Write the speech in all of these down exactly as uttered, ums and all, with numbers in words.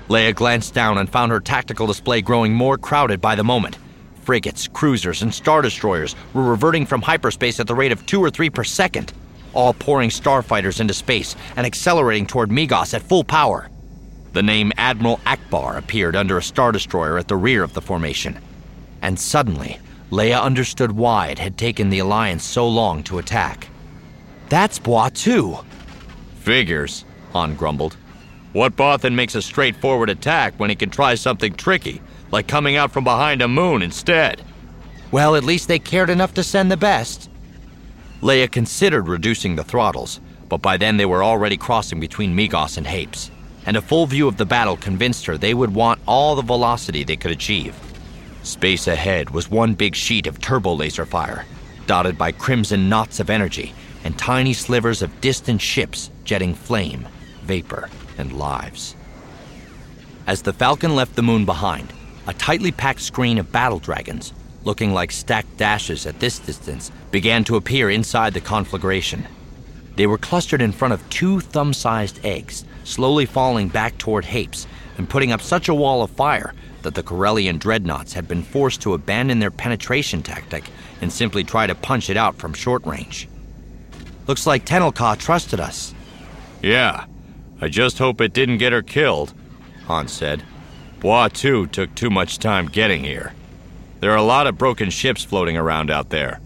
Leia glanced down and found her tactical display growing more crowded by the moment. Frigates, cruisers, and Star Destroyers were reverting from hyperspace at the rate of two or three per second, all pouring starfighters into space and accelerating toward Migos at full power. The name Admiral Akbar appeared under a Star Destroyer at the rear of the formation. And suddenly, Leia understood why it had taken the Alliance so long to attack. That's Batuu. Figures, Han grumbled. What Bothan makes a straightforward attack when he can try something tricky, like coming out from behind a moon instead? Well, at least they cared enough to send the best. Leia considered reducing the throttles, but by then they were already crossing between Migos and Hapes, and a full view of the battle convinced her they would want all the velocity they could achieve. Space ahead was one big sheet of turbo laser fire, dotted by crimson knots of energy and tiny slivers of distant ships jetting flame, vapor, and lives. As the Falcon left the moon behind, a tightly packed screen of battle dragons, looking like stacked dashes at this distance, began to appear inside the conflagration. They were clustered in front of two thumb-sized eggs, slowly falling back toward Hapes and putting up such a wall of fire that the Corellian dreadnoughts had been forced to abandon their penetration tactic and simply try to punch it out from short range. Looks like Tenelka trusted us. Yeah, I just hope it didn't get her killed, Han said. Batuu took too much time getting here. There are a lot of broken ships floating around out there.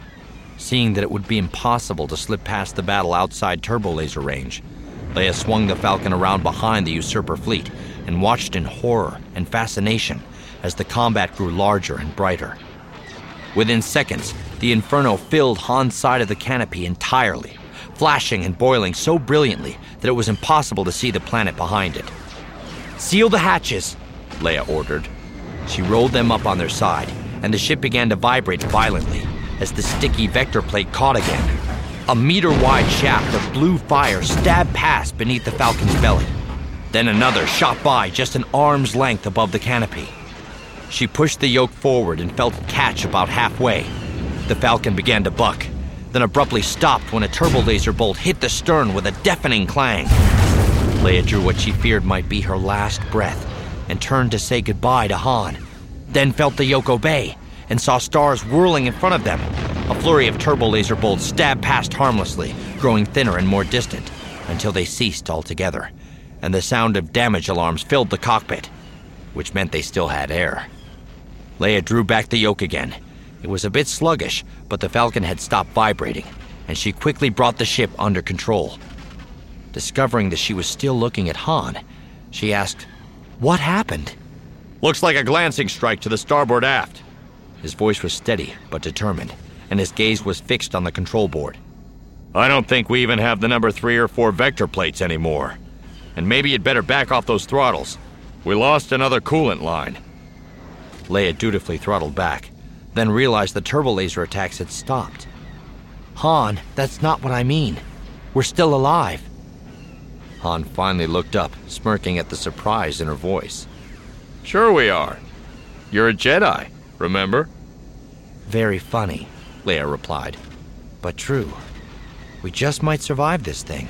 Seeing that it would be impossible to slip past the battle outside turbo laser range, Leia swung the Falcon around behind the usurper fleet and watched in horror and fascination as the combat grew larger and brighter. Within seconds, the inferno filled Han's side of the canopy entirely, flashing and boiling so brilliantly that it was impossible to see the planet behind it. "Seal the hatches," Leia ordered. She rolled them up on their side, and the ship began to vibrate violently as the sticky vector plate caught again. A meter-wide shaft of blue fire stabbed past beneath the Falcon's belly. Then another shot by just an arm's length above the canopy. She pushed the yoke forward and felt it catch about halfway. The Falcon began to buck, then abruptly stopped when a turbo laser bolt hit the stern with a deafening clang. Leia drew what she feared might be her last breath and turned to say goodbye to Han, then felt the yoke obey and saw stars whirling in front of them. A flurry of turbo laser bolts stabbed past harmlessly, growing thinner and more distant, until they ceased altogether, and the sound of damage alarms filled the cockpit, which meant they still had air. Leia drew back the yoke again. It was a bit sluggish, but the Falcon had stopped vibrating, and she quickly brought the ship under control. Discovering that she was still looking at Han, she asked, "What happened?" Looks like a glancing strike to the starboard aft. His voice was steady but determined, and his gaze was fixed on the control board. I don't think we even have the number three or four vector plates anymore. And maybe you'd better back off those throttles. We lost another coolant line. Leia dutifully throttled back, then realized the turbo laser attacks had stopped. "Han, that's not what I mean. We're still alive." Han finally looked up, smirking at the surprise in her voice. Sure we are. You're a Jedi, remember? Very funny, Leia replied, but true. We just might survive this thing.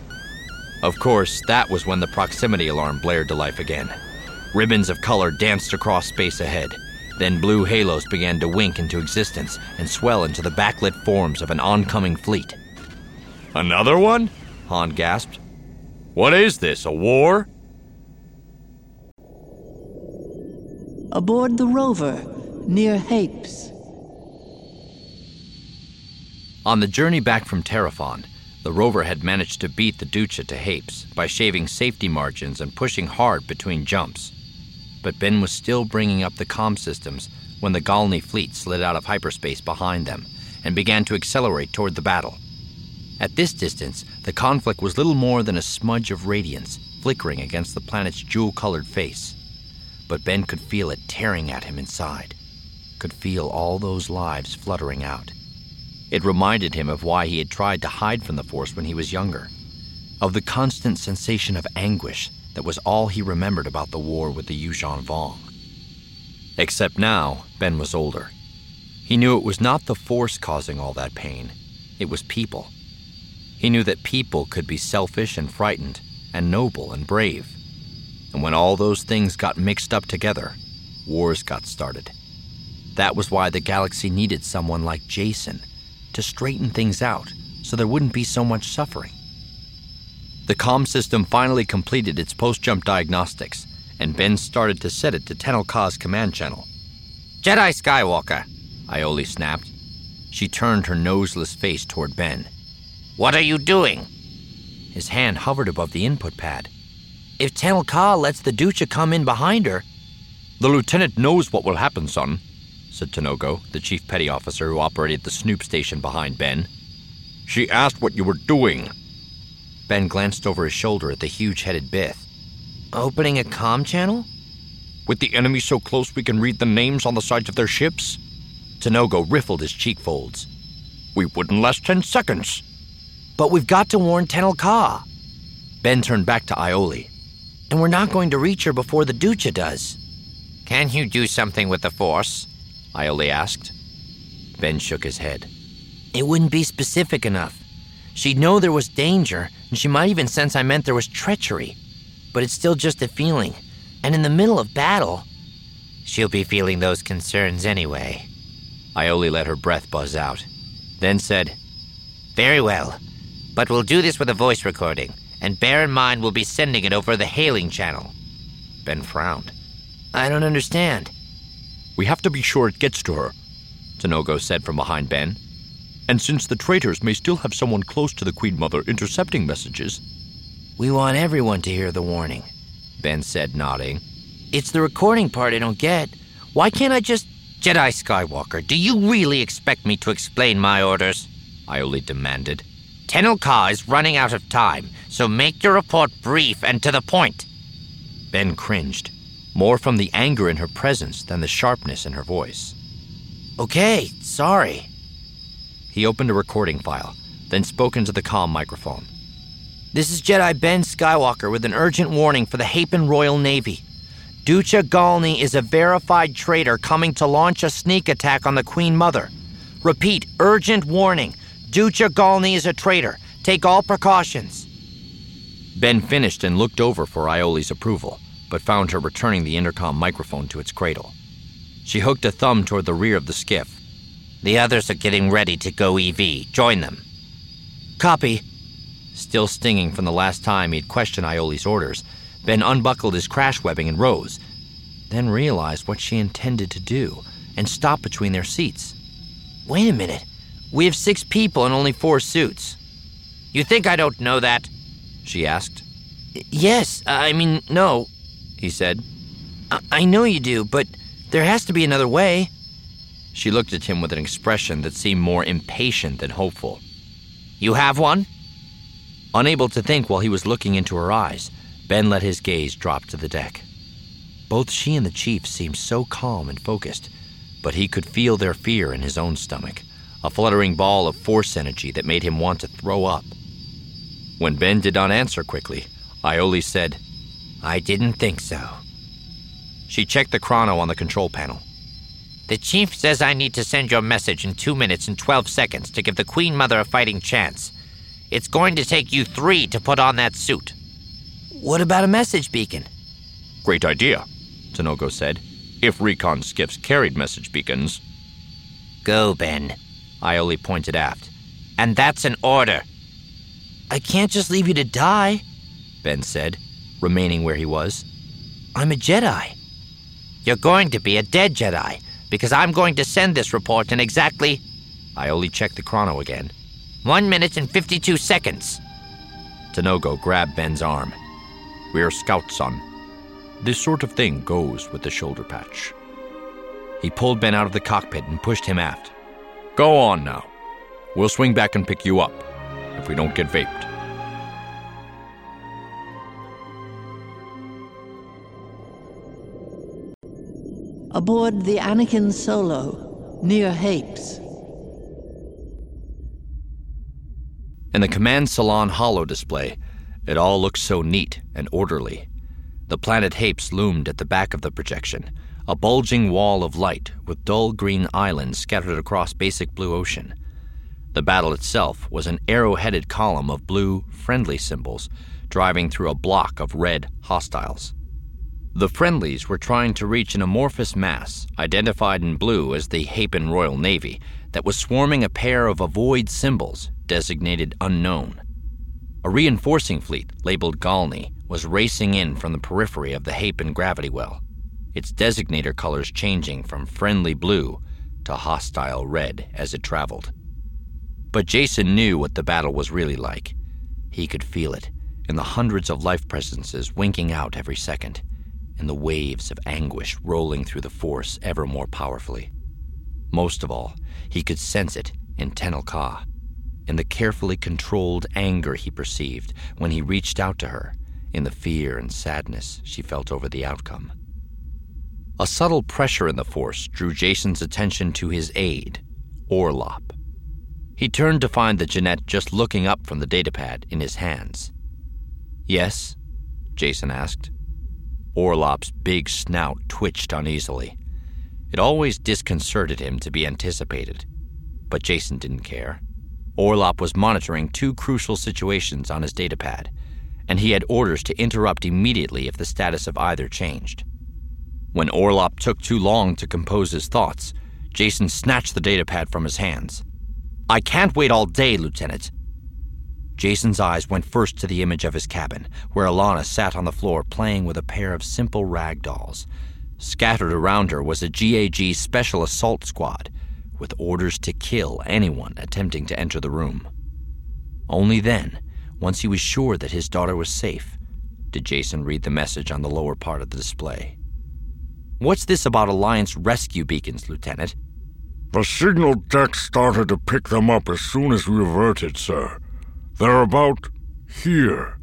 Of course, that was when the proximity alarm blared to life again. Ribbons of color danced across space ahead. Then blue halos began to wink into existence and swell into the backlit forms of an oncoming fleet. Another one? Han gasped. What is this, a war? Aboard the rover, near Hapes. On the journey back from Terraphon, the rover had managed to beat the Ducha to Hapes by shaving safety margins and pushing hard between jumps. But Ben was still bringing up the comm systems when the Galney fleet slid out of hyperspace behind them and began to accelerate toward the battle. At this distance, the conflict was little more than a smudge of radiance flickering against the planet's jewel-colored face. But Ben could feel it tearing at him inside, could feel all those lives fluttering out. It reminded him of why he had tried to hide from the Force when he was younger, of the constant sensation of anguish that was all he remembered about the war with the Yuuzhan Vong. Except now, Ben was older. He knew it was not the Force causing all that pain. It was people. He knew that people could be selfish and frightened, and noble and brave. And when all those things got mixed up together, wars got started. That was why the galaxy needed someone like Jason to straighten things out so there wouldn't be so much suffering. The comm system finally completed its post-jump diagnostics, and Ben started to set it to Tenel Ka's command channel. "Jedi Skywalker," Iole snapped. She turned her noseless face toward Ben. "What are you doing?" His hand hovered above the input pad. "If Tenel Ka lets the Ducha come in behind her..." "The lieutenant knows what will happen, son," said Tanogo, the chief petty officer who operated the snoop station behind Ben. "She asked what you were doing." Ben glanced over his shoulder at the huge-headed Bith. "Opening a comm channel?" "With the enemy so close we can read the names on the sides of their ships?" Tanogo riffled his cheek folds. "We wouldn't last ten seconds." "But we've got to warn Tenel Ka." Ben turned back to Iole. "And we're not going to reach her before the Ducha does." "Can you do something with the Force?" Iole asked. Ben shook his head. "It wouldn't be specific enough. She'd know there was danger, and she might even sense I meant there was treachery. But it's still just a feeling. And in the middle of battle..." "She'll be feeling those concerns anyway." Iole let her breath buzz out, then said, "Very well, but we'll do this with a voice recording, and bear in mind we'll be sending it over the hailing channel." Ben frowned. "I don't understand." "We have to be sure it gets to her," Tanogo said from behind Ben. "And since the traitors may still have someone close to the Queen Mother intercepting messages..." "We want everyone to hear the warning," Ben said, nodding. "It's the recording part I don't get. Why can't I just..." "Jedi Skywalker, do you really expect me to explain my orders?" Iole demanded. "Tenel Ka is running out of time, so make your report brief and to the point." Ben cringed, more from the anger in her presence than the sharpness in her voice. "Okay, sorry." He opened a recording file, then spoke into the comm microphone. "This is Jedi Ben Skywalker with an urgent warning for the Hapan Royal Navy. Ducha Galney is a verified traitor coming to launch a sneak attack on the Queen Mother. Repeat, urgent warning. Ducha Galney is a traitor. Take all precautions." Ben finished and looked over for Iole's approval, but found her returning the intercom microphone to its cradle. She hooked a thumb toward the rear of the skiff. "The others are getting ready to go E V. Join them." "Copy." Still stinging from the last time he'd questioned Iole's orders, Ben unbuckled his crash webbing and rose, then realized what she intended to do and stopped between their seats. "Wait a minute. We have six people and only four suits." "You think I don't know that?" she asked. "Yes, I mean, no," he said. I, I know you do, but there has to be another way." She looked at him with an expression that seemed more impatient than hopeful. "You have one?" Unable to think while he was looking into her eyes, Ben let his gaze drop to the deck. Both she and the chief seemed so calm and focused, but he could feel their fear in his own stomach, a fluttering ball of force energy that made him want to throw up. When Ben did not answer quickly, Iole said, "I didn't think so." She checked the chrono on the control panel. "The chief says I need to send your message in two minutes and twelve seconds to give the Queen Mother a fighting chance. It's going to take you three to put on that suit." "What about a message beacon?" "Great idea," Tanogo said, "if recon skiffs carried message beacons." "Go, Ben," Iole pointed aft. "And that's an order." "I can't just leave you to die," Ben said, remaining where he was. "I'm a Jedi." "You're going to be a dead Jedi, because I'm going to send this report in exactly..." Iole checked the chrono again. One minute and fifty-two seconds." Tanogo grabbed Ben's arm. "We're scouts, son. This sort of thing goes with the shoulder patch." He pulled Ben out of the cockpit and pushed him aft. "Go on now. We'll swing back and pick you up, if we don't get vaped." Aboard the Anakin Solo, near Hapes. In the command salon holo display, it all looked so neat and orderly. The planet Hapes loomed at the back of the projection, a bulging wall of light with dull green islands scattered across basic blue ocean. The battle itself was an arrow-headed column of blue, friendly symbols driving through a block of red hostiles. The friendlies were trying to reach an amorphous mass, identified in blue as the Hapen Royal Navy, that was swarming a pair of avoid symbols designated unknown. A reinforcing fleet, labeled Galney, was racing in from the periphery of the Hapen gravity well, its designator colors changing from friendly blue to hostile red as it traveled. But Jason knew what the battle was really like. He could feel it in the hundreds of life presences winking out every second, and the waves of anguish rolling through the force ever more powerfully. Most of all, he could sense it in Tenel Ka, in the carefully controlled anger he perceived when he reached out to her, in the fear and sadness she felt over the outcome. A subtle pressure in the force drew Jason's attention to his aide, Orlop. He turned to find the Jeanette just looking up from the datapad in his hands. "Yes?" Jason asked. Orlop's big snout twitched uneasily. It always disconcerted him to be anticipated, but Jason didn't care. Orlop was monitoring two crucial situations on his datapad, and he had orders to interrupt immediately if the status of either changed. When Orlop took too long to compose his thoughts, Jason snatched the datapad from his hands. "I can't wait all day, Lieutenant." Jason's eyes went first to the image of his cabin, where Alana sat on the floor playing with a pair of simple rag dolls. Scattered around her was a G A G Special Assault Squad, with orders to kill anyone attempting to enter the room. Only then, once he was sure that his daughter was safe, did Jason read the message on the lower part of the display. "What's this about Alliance rescue beacons, Lieutenant?" "The signal deck started to pick them up as soon as we averted, sir. They're about here."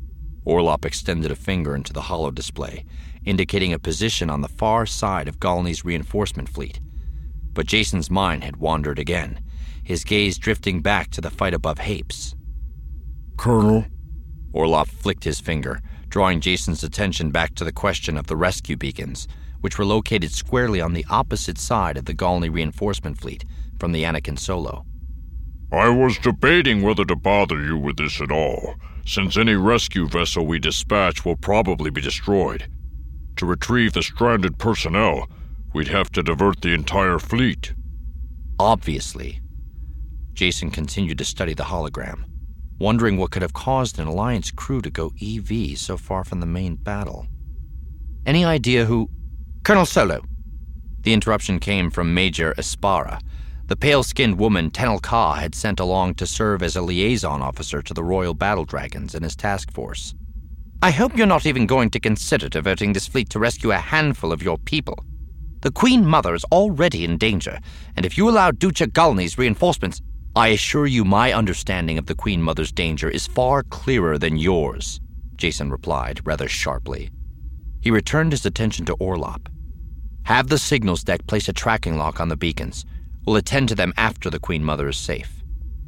Orlop extended a finger into the holo display, indicating a position on the far side of Galney's reinforcement fleet. But Jason's mind had wandered again, his gaze drifting back to the fight above Hapes. "Colonel?" Orlop flicked his finger, drawing Jason's attention back to the question of the rescue beacons, which were located squarely on the opposite side of the Galney reinforcement fleet from the Anakin Solo. "I was debating whether to bother you with this at all, since any rescue vessel we dispatch will probably be destroyed. To retrieve the stranded personnel, we'd have to divert the entire fleet." "Obviously." Jason continued to study the hologram, wondering what could have caused an Alliance crew to go E V so far from the main battle. "Any idea who—" "Colonel Solo." The interruption came from Major Espara, the pale-skinned woman Tenel Ka had sent along to serve as a liaison officer to the Royal Battle Dragons in his task force. "I hope you're not even going to consider diverting this fleet to rescue a handful of your people. The Queen Mother is already in danger, and if you allow Ducha Galney's reinforcements—" "I assure you my understanding of the Queen Mother's danger is far clearer than yours," Jason replied, rather sharply. He returned his attention to Orlop. "Have the signals deck place a tracking lock on the beacons. We'll attend to them after the Queen Mother is safe."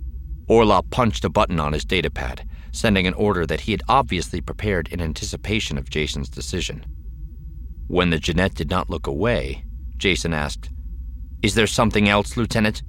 Orlop punched a button on his datapad, sending an order that he had obviously prepared in anticipation of Jason's decision. When the Jeanette did not look away, Jason asked, "Is there something else, Lieutenant?"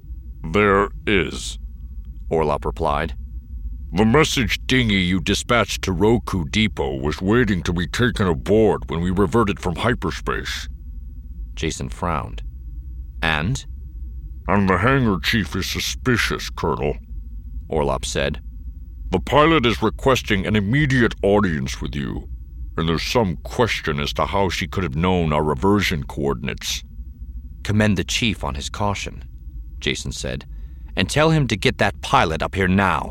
"There is," Orlop replied. "The message dinghy you dispatched to Roku Depot was waiting to be taken aboard when we reverted from hyperspace." Jason frowned. "And?" "And the hangar chief is suspicious, Colonel," Orlop said. "The pilot is requesting an immediate audience with you, and there's some question as to how she could have known our reversion coordinates." "Commend the chief on his caution," Jason said, "and tell him to get that pilot up here now."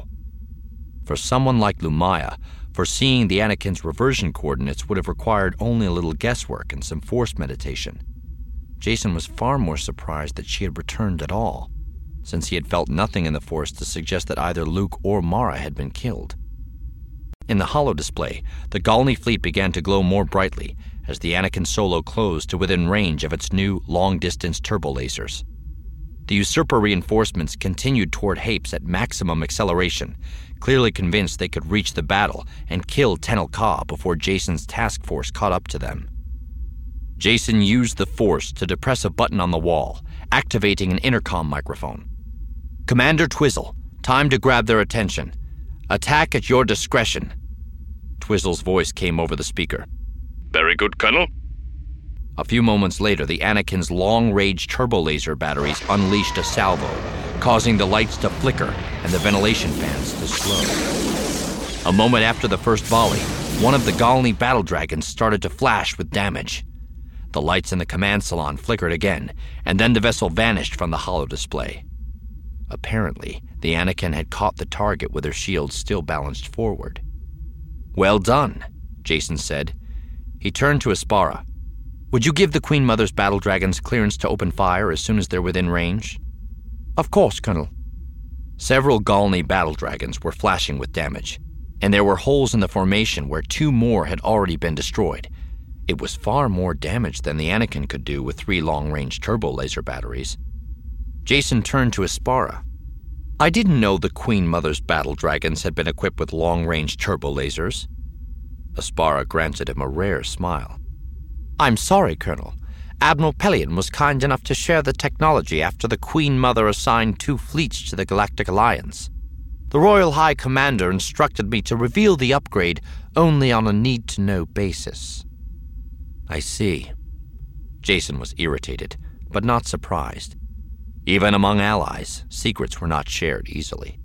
For someone like Lumaya, foreseeing the Anakin's reversion coordinates would have required only a little guesswork and some force meditation. Jason was far more surprised that she had returned at all, since he had felt nothing in the force to suggest that either Luke or Mara had been killed. In the holo display, the Galney fleet began to glow more brightly as the Anakin Solo closed to within range of its new long-distance turbo lasers. The usurper reinforcements continued toward Hapes at maximum acceleration, clearly convinced they could reach the battle and kill Tenel Ka before Jason's task force caught up to them. Jason used the force to depress a button on the wall, activating an intercom microphone. "Commander Twizzle, time to grab their attention. Attack at your discretion." Twizzle's voice came over the speaker. Very good, Colonel. A few moments later, the Anakin's long-range turbolaser batteries unleashed a salvo, causing the lights to flicker and the ventilation fans to slow. A moment after the first volley, one of the Galney battle dragons started to flash with damage. The lights in the command salon flickered again, and then the vessel vanished from the holodisplay. Apparently, the Anakin had caught the target with her shields still balanced forward. "Well done," Jacen said. He turned to Aspara. "Would you give the Queen Mother's battle dragons clearance to open fire as soon as they're within range?" "Of course, Colonel." Several Galney battle dragons were flashing with damage, and there were holes in the formation where two more had already been destroyed. It was far more damage than the Anakin could do with three long-range turbo laser batteries. Jacen turned to Aspara. "I didn't know the Queen Mother's battle dragons had been equipped with long-range turbo lasers." Aspara granted him a rare smile. "I'm sorry, Colonel. Admiral Pelion was kind enough to share the technology after the Queen Mother assigned two fleets to the Galactic Alliance. The Royal High Commander instructed me to reveal the upgrade only on a need-to-know basis." "I see." Jacen was irritated, but not surprised. Even among allies, secrets were not shared easily.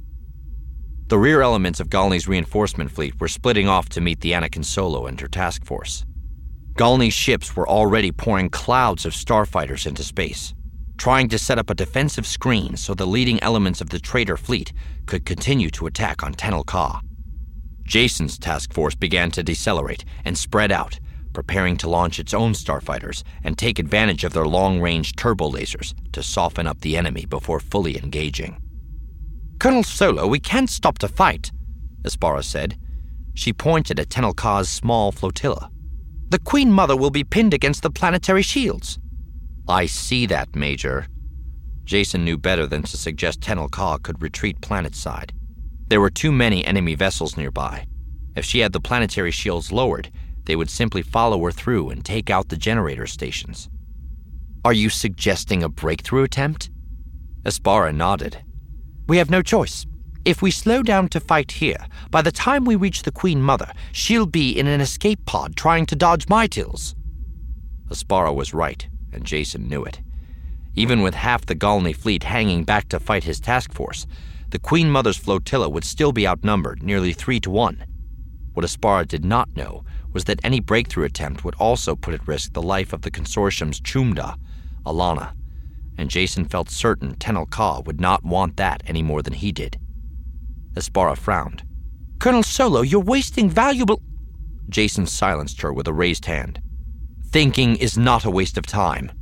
The rear elements of Galney's reinforcement fleet were splitting off to meet the Anakin Solo and her task force. Galney's ships were already pouring clouds of starfighters into space, trying to set up a defensive screen so the leading elements of the traitor fleet could continue to attack on Tenel Ka. Jacen's task force began to decelerate and spread out, preparing to launch its own starfighters and take advantage of their long-range turbo lasers to soften up the enemy before fully engaging. "Colonel Solo, we can't stop to fight," Aspara said. She pointed at Tenel Ka's small flotilla. "The Queen Mother will be pinned against the planetary shields." "I see that, Major." Jacen knew better than to suggest Tenel Ka could retreat planet-side. There were too many enemy vessels nearby. If she had the planetary shields lowered, they would simply follow her through and take out the generator stations. "Are you suggesting a breakthrough attempt?" Aspara nodded. "We have no choice. If we slow down to fight here, by the time we reach the Queen Mother, she'll be in an escape pod trying to dodge Mytils." Aspara was right, and Jacen knew it. Even with half the Galney fleet hanging back to fight his task force, the Queen Mother's flotilla would still be outnumbered nearly three to one. What Aspara did not know was that any breakthrough attempt would also put at risk the life of the consortium's Chumda, Alana, and Jacen felt certain Tenel Ka would not want that any more than he did. Aspara frowned. "Colonel Solo, you're wasting valuable—" Jacen silenced her with a raised hand. "Thinking is not a waste of time."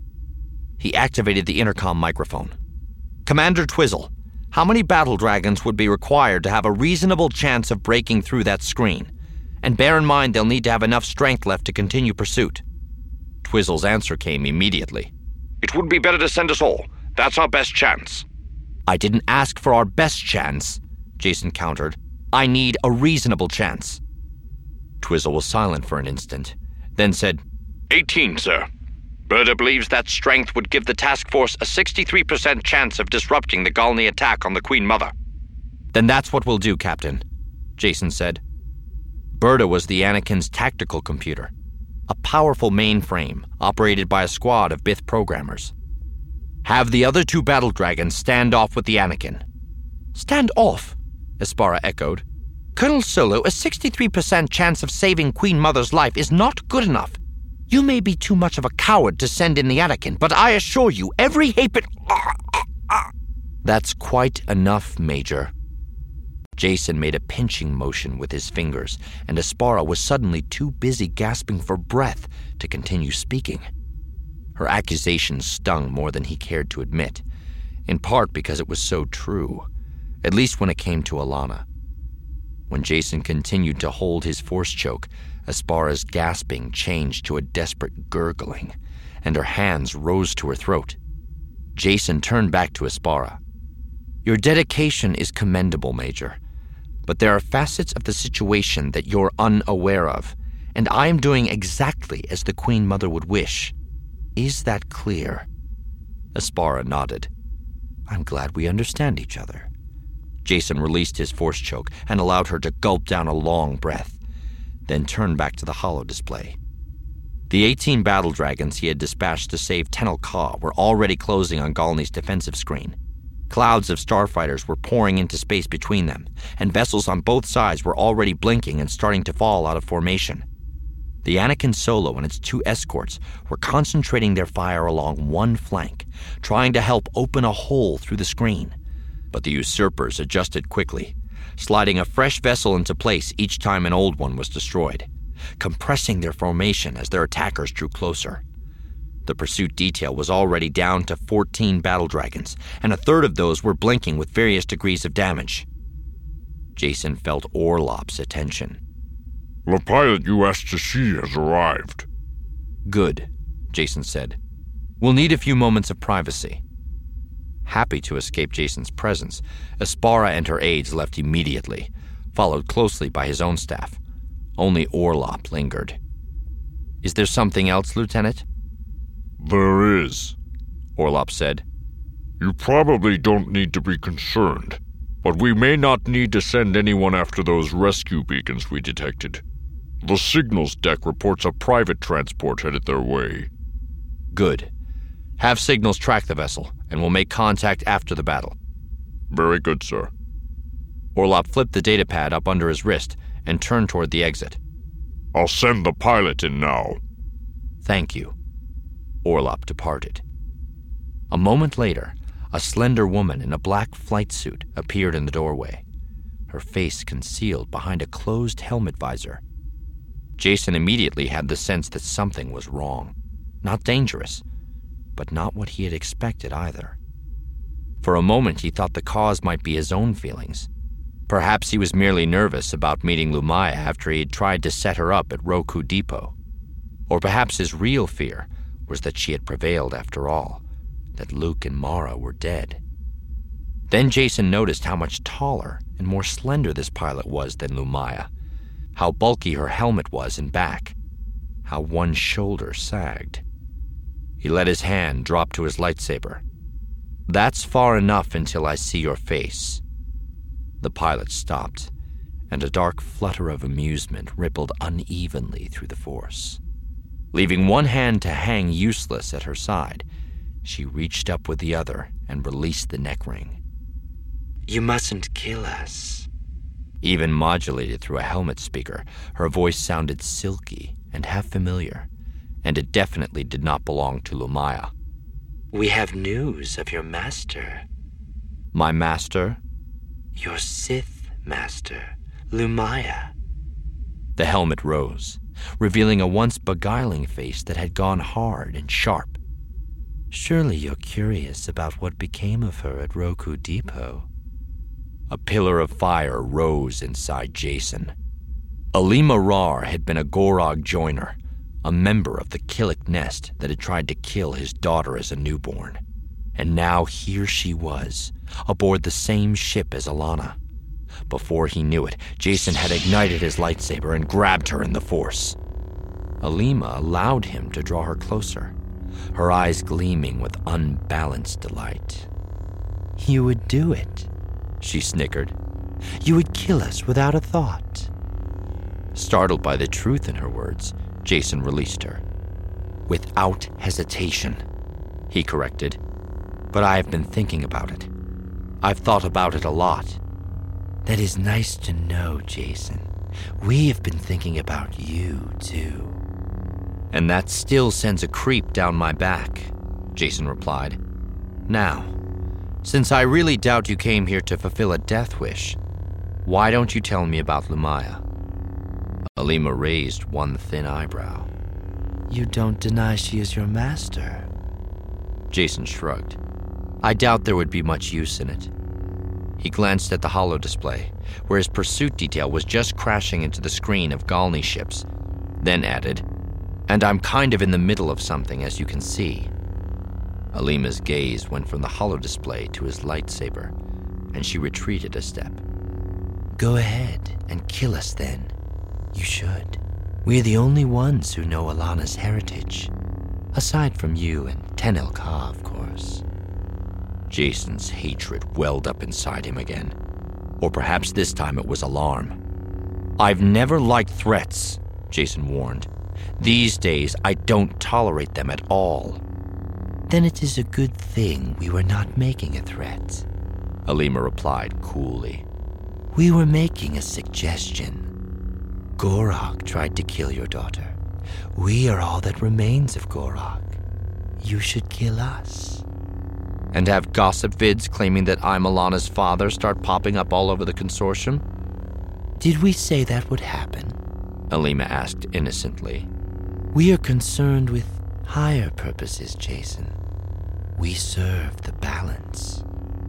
He activated the intercom microphone. "Commander Twizzle, how many battle dragons would be required to have a reasonable chance of breaking through that screen? And bear in mind they'll need to have enough strength left to continue pursuit." Twizzle's answer came immediately. "It would be better to send us all. That's our best chance." "I didn't ask for our best chance," Jacen countered. "I need a reasonable chance." Twizzle was silent for an instant, then said, eighteen, sir. Berta believes that strength would give the task force a sixty-three percent chance of disrupting the Galney attack on the Queen Mother. "Then that's what we'll do, Captain," Jacen said. Berta was the Anakin's tactical computer, a powerful mainframe operated by a squad of Bith programmers. "Have the other two battle dragons stand off with the Anakin." "Stand off?" Aspara echoed. "Colonel Solo, a sixty-three percent chance of saving Queen Mother's life is not good enough. You may be too much of a coward to send in the Anakin, but I assure you, every Hapit—" "That's quite enough, Major." Jacen made a pinching motion with his fingers, and Aspara was suddenly too busy gasping for breath to continue speaking. Her accusations stung more than he cared to admit, in part because it was so true, at least when it came to Alana. When Jacen continued to hold his force choke, Aspara's gasping changed to a desperate gurgling, and her hands rose to her throat. Jacen turned back to Aspara. "Your dedication is commendable, Major, but there are facets of the situation that you're unaware of, and I am doing exactly as the Queen Mother would wish. Is that clear?" Aspara nodded. "I'm glad we understand each other." Jacen released his force choke and allowed her to gulp down a long breath, then turned back to the holodisplay. The eighteen battle dragons he had dispatched to save Tenel Ka were already closing on Galney's defensive screen. Clouds of starfighters were pouring into space between them, and vessels on both sides were already blinking and starting to fall out of formation. The Anakin Solo and its two escorts were concentrating their fire along one flank, trying to help open a hole through the screen. But the usurpers adjusted quickly, sliding a fresh vessel into place each time an old one was destroyed, compressing their formation as their attackers drew closer. The pursuit detail was already down to fourteen battle dragons, and a third of those were blinking with various degrees of damage. Jacen felt Orlop's attention. The pilot you asked to see has arrived. Good, Jacen said. We'll need a few moments of privacy. Happy to escape Jacen's presence, Aspara and her aides left immediately, followed closely by his own staff. Only Orlop lingered. Is there something else, Lieutenant? There is, Orlop said. You probably don't need to be concerned, but we may not need to send anyone after those rescue beacons we detected. The signals deck reports a private transport headed their way. Good. Have signals track the vessel, and we'll make contact after the battle. Very good, sir. Orlop flipped the datapad up under his wrist and turned toward the exit. I'll send the pilot in now. Thank you. Orlop departed. A moment later, a slender woman in a black flight suit appeared in the doorway, her face concealed behind a closed helmet visor. Jacen immediately had the sense that something was wrong. Not dangerous, but not what he had expected either. For a moment he thought the cause might be his own feelings. Perhaps he was merely nervous about meeting Lumiya after he had tried to set her up at Roku Depot. Or perhaps his real fear was that she had prevailed after all, that Luke and Mara were dead. Then Jacen noticed how much taller and more slender this pilot was than Lumiya, how bulky her helmet was in back, how one shoulder sagged. He let his hand drop to his lightsaber. That's far enough until I see your face. The pilot stopped, and a dark flutter of amusement rippled unevenly through the Force. Leaving one hand to hang useless at her side, she reached up with the other and released the neck ring. You mustn't kill us. Even modulated through a helmet speaker, her voice sounded silky and half familiar, and it definitely did not belong to Lumiya. We have news of your master. My master? Your Sith master, Lumiya. The helmet rose, revealing a once beguiling face that had gone hard and sharp. Surely you're curious about what became of her at Roku Depot. A pillar of fire rose inside Jacen. Alima Rar had been a Gorog joiner, a member of the Killik nest that had tried to kill his daughter as a newborn. And now here she was, aboard the same ship as Alana. Before he knew it, Jacen had ignited his lightsaber and grabbed her in the Force. Alima allowed him to draw her closer, her eyes gleaming with unbalanced delight. You would do it, she snickered. You would kill us without a thought. Startled by the truth in her words, Jacen released her. Without hesitation, he corrected. But I have been thinking about it. I've thought about it a lot. That is nice to know, Jacen. We have been thinking about you, too. And that still sends a creep down my back, Jacen replied. Now, since I really doubt you came here to fulfill a death wish, why don't you tell me about Lumiya? Alima raised one thin eyebrow. You don't deny she is your master? Jacen shrugged. I doubt there would be much use in it. He glanced at the holodisplay, where his pursuit detail was just crashing into the screen of Galney ships, then added, and I'm kind of in the middle of something, as you can see. Alima's gaze went from the holodisplay to his lightsaber, and she retreated a step. Go ahead and kill us then. You should. We're the only ones who know Alana's heritage. Aside from you and Tenel Ka, of course. Jacen's hatred welled up inside him again. Or perhaps this time it was alarm. I've never liked threats, Jacen warned. These days, I don't tolerate them at all." "Then it is a good thing we were not making a threat," Alima replied coolly. "We were making a suggestion. Gorok tried to kill your daughter. We are all that remains of Gorok. You should kill us." "And have gossip vids claiming that I'm Alana's father start popping up all over the consortium?" "Did we say that would happen?" Alima asked innocently. "We are concerned with higher purposes, Jason. We serve the balance."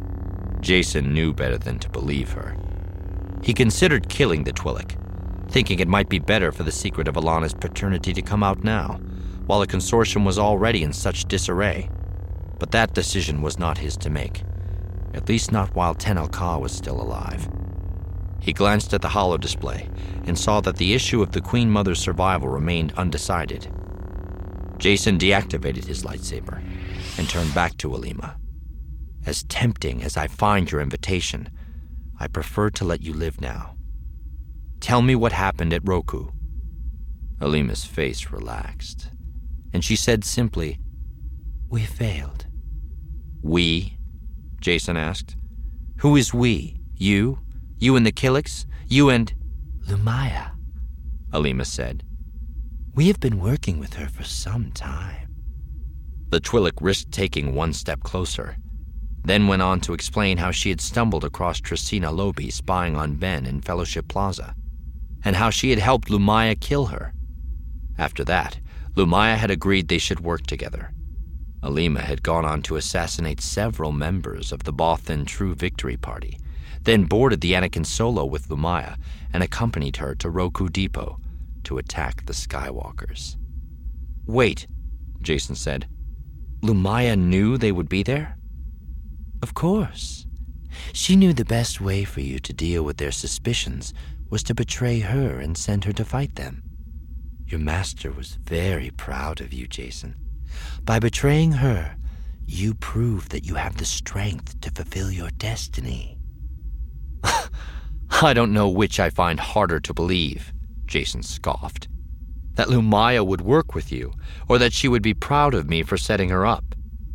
Jason knew better than to believe her. He considered killing the Twi'lek, thinking it might be better for the secret of Alana's paternity to come out now, while the consortium was already in such disarray. But that decision was not his to make, at least not while Ten-Elka was still alive. He glanced at the holo display and saw that the issue of the Queen Mother's survival remained undecided. Jason deactivated his lightsaber and turned back to Alima. "As tempting as I find your invitation, I prefer to let you live now. Tell me what happened at Roku." Alima's face relaxed, and she said simply, "We failed." "We?" Jason asked. "Who is we? You? You and the Killiks? You and—" "Lumiya," Alima said. "We have been working with her for some time." The Twi'lek risked taking one step closer, then went on to explain how she had stumbled across Tresina Lobi spying on Ben in Fellowship Plaza, and how she had helped Lumiya kill her. After that, Lumiya had agreed they should work together. Alima had gone on to assassinate several members of the Bothan True Victory Party, then boarded the Anakin Solo with Lumiya and accompanied her to Roku Depot to attack the Skywalkers. "Wait," Jason said. "Lumiya knew they would be there?" "Of course. She knew the best way for you to deal with their suspicions was to betray her and send her to fight them. Your master was very proud of you, Jason. By betraying her, you prove that you have the strength to fulfill your destiny." "I don't know which I find harder to believe," Jason scoffed. "That Lumiya would work with you, or that she would be proud of me for setting her up."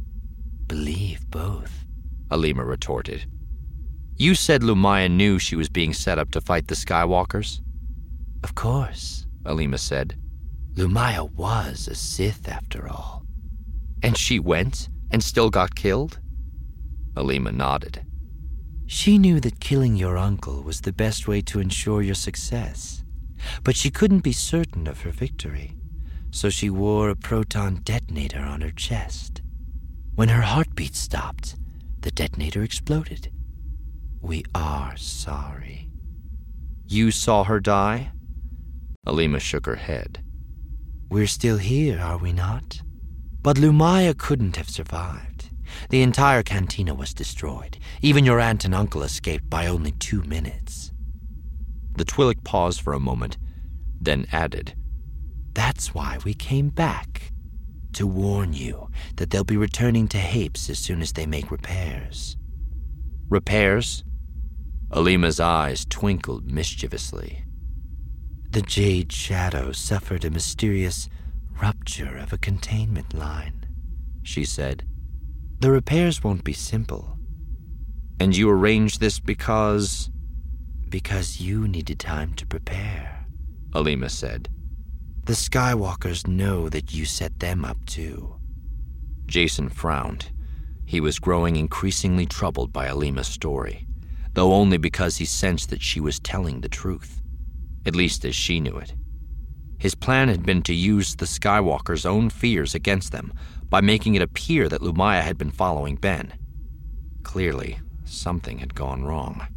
"Believe both," Alima retorted. "You said Lumiya knew she was being set up to fight the Skywalkers?" "Of course," Alima said. "Lumiya was a Sith after all." "And she went and still got killed?" Alima nodded. "She knew that killing your uncle was the best way to ensure your success, but she couldn't be certain of her victory, so she wore a proton detonator on her chest. When her heartbeat stopped, the detonator exploded. We are sorry." "You saw her die?" Alima shook her head. "We're still here, are we not? But Lumiya couldn't have survived. The entire cantina was destroyed. Even your aunt and uncle escaped by only two minutes." The Twi'lek paused for a moment, then added, "That's why we came back. To warn you that they'll be returning to Hapes as soon as they make repairs." "Repairs?" Alima's eyes twinkled mischievously. "The Jade Shadow suffered a mysterious rupture of a containment line," she said. "The repairs won't be simple." "And you arranged this because—" "Because you needed time to prepare," Alima said. "The Skywalkers know that you set them up too." Jason frowned. He was growing increasingly troubled by Alima's story, though only because he sensed that she was telling the truth, at least as she knew it. His plan had been to use the Skywalkers' own fears against them by making it appear that Lumiya had been following Ben. Clearly, something had gone wrong.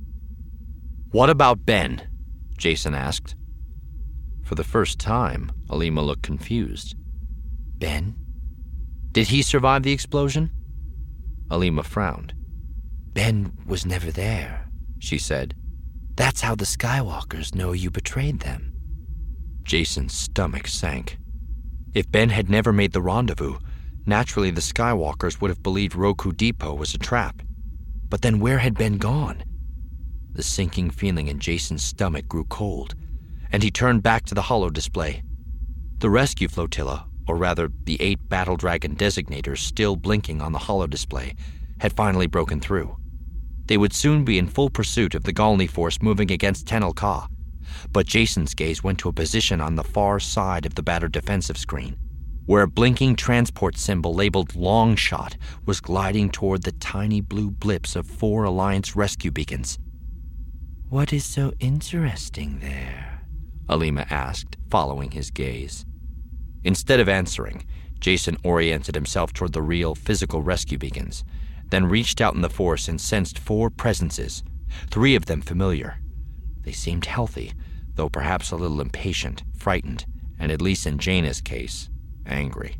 "What about Ben?" Jason asked. For the first time, Alima looked confused. "Ben? Did he survive the explosion?" Alima frowned. "Ben was never there," she said. "That's how the Skywalkers know you betrayed them." Jason's stomach sank. If Ben had never made the rendezvous, naturally the Skywalkers would have believed Roku Depot was a trap. But then where had Ben gone? The sinking feeling in Jason's stomach grew cold, and he turned back to the holo display. The rescue flotilla, or rather the eight battle dragon designators still blinking on the holodisplay, had finally broken through. They would soon be in full pursuit of the Galney force moving against Tenel Ka, but Jason's gaze went to a position on the far side of the battered defensive screen, where a blinking transport symbol labeled Longshot was gliding toward the tiny blue blips of four Alliance rescue beacons. "What is so interesting there?" Alima asked, following his gaze. Instead of answering, Jason oriented himself toward the real, physical rescue beacons, then reached out in the force and sensed four presences, three of them familiar. They seemed healthy, though perhaps a little impatient, frightened, and at least in Jaina's case, angry.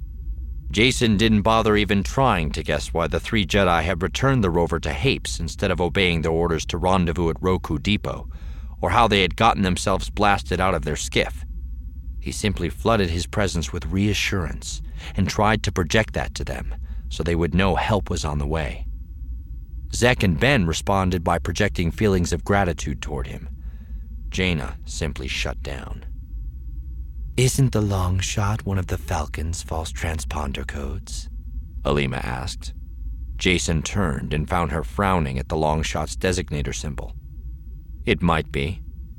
Jason didn't bother even trying to guess why the three Jedi had returned the rover to Hapes instead of obeying their orders to rendezvous at Roku Depot, or how they had gotten themselves blasted out of their skiff. He simply flooded his presence with reassurance and tried to project that to them so they would know help was on the way. Zek and Ben responded by projecting feelings of gratitude toward him. Jaina simply shut down. "Isn't the Longshot one of the Falcon's false transponder codes?" Alima asked. Jason turned and found her frowning at the Longshot's designator symbol. It might be.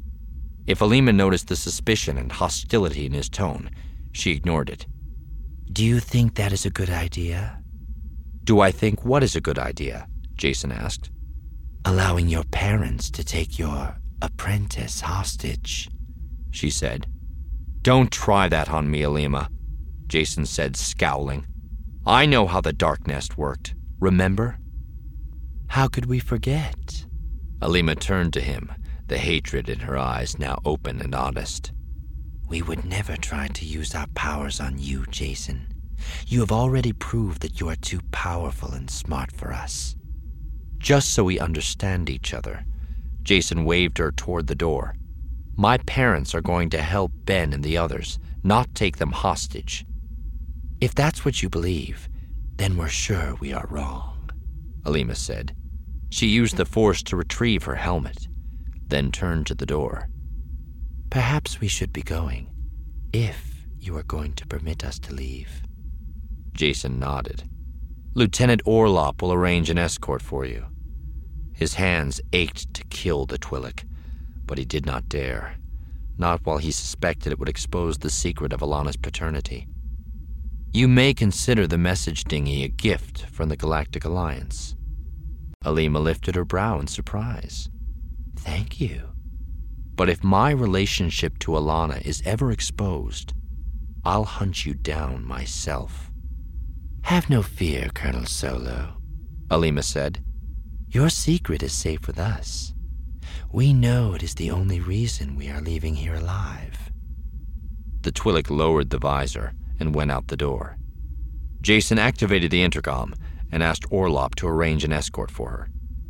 If Alima noticed the suspicion and hostility in his tone, she ignored it. "Do you think that is a good idea?" "Do I think what is a good idea?" Jason asked. "Allowing your parents to take your apprentice hostage," she said. "Don't try that on me, Alima," Jason said, scowling. "I know how the Dark Nest worked, remember?" "How could we forget?" Alima turned to him, the hatred in her eyes now open and honest. "We would never try to use our powers on you, Jason. You have already proved that you are too powerful and smart for us." Just so we understand each other, Jason waved her toward the door. "My parents are going to help Ben and the others, not take them hostage." "If that's what you believe, then we're sure we are wrong," Alima said. She used the Force to retrieve her helmet, then turned to the door. "Perhaps we should be going, if you are going to permit us to leave." Jason nodded. "Lieutenant Orlop will arrange an escort for you." His hands ached to kill the Twi'lek, but he did not dare, not while he suspected it would expose the secret of Alana's paternity. "You may consider the message dinghy a gift from the Galactic Alliance." Alima lifted her brow in surprise. "Thank you. But if my relationship to Alana is ever exposed, I'll hunt you down myself." "Have no fear, Colonel Solo," Alima said. "Your secret is safe with us. We know it is the only reason we are leaving here alive." The Twi'lek lowered the visor and went out the door. Jason activated the intercom and asked Orlop to arrange an escort for her.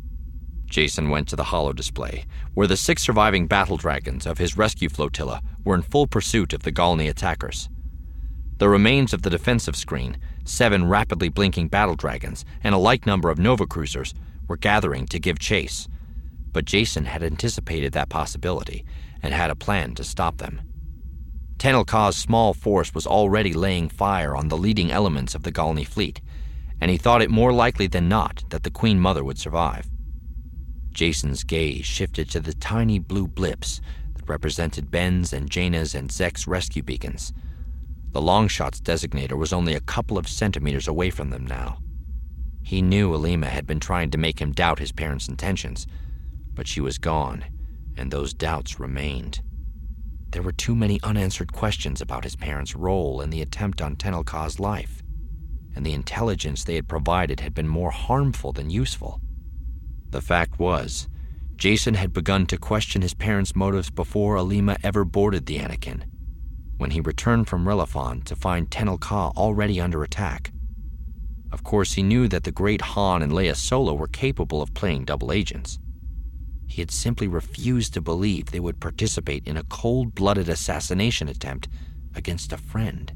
Jason went to the holodisplay, where the six surviving battle dragons of his rescue flotilla were in full pursuit of the Galney attackers. The remains of the defensive screen, seven rapidly blinking battle dragons, and a like number of Nova cruisers were gathering to give chase, but Jason had anticipated that possibility and had a plan to stop them. Tenel Ka's small force was already laying fire on the leading elements of the Galney fleet, and he thought it more likely than not that the Queen Mother would survive. Jason's gaze shifted to the tiny blue blips that represented Ben's and Jaina's and Zek's rescue beacons. The Longshot's designator was only a couple of centimeters away from them now. He knew Alima had been trying to make him doubt his parents' intentions, but she was gone, and those doubts remained. There were too many unanswered questions about his parents' role in the attempt on Tenel Ka's life, and the intelligence they had provided had been more harmful than useful. The fact was, Jason had begun to question his parents' motives before Alima ever boarded the Anakin, when he returned from Relafon to find Tenel Ka already under attack. Of course, he knew that the great Han and Leia Solo were capable of playing double agents. He had simply refused to believe they would participate in a cold-blooded assassination attempt against a friend.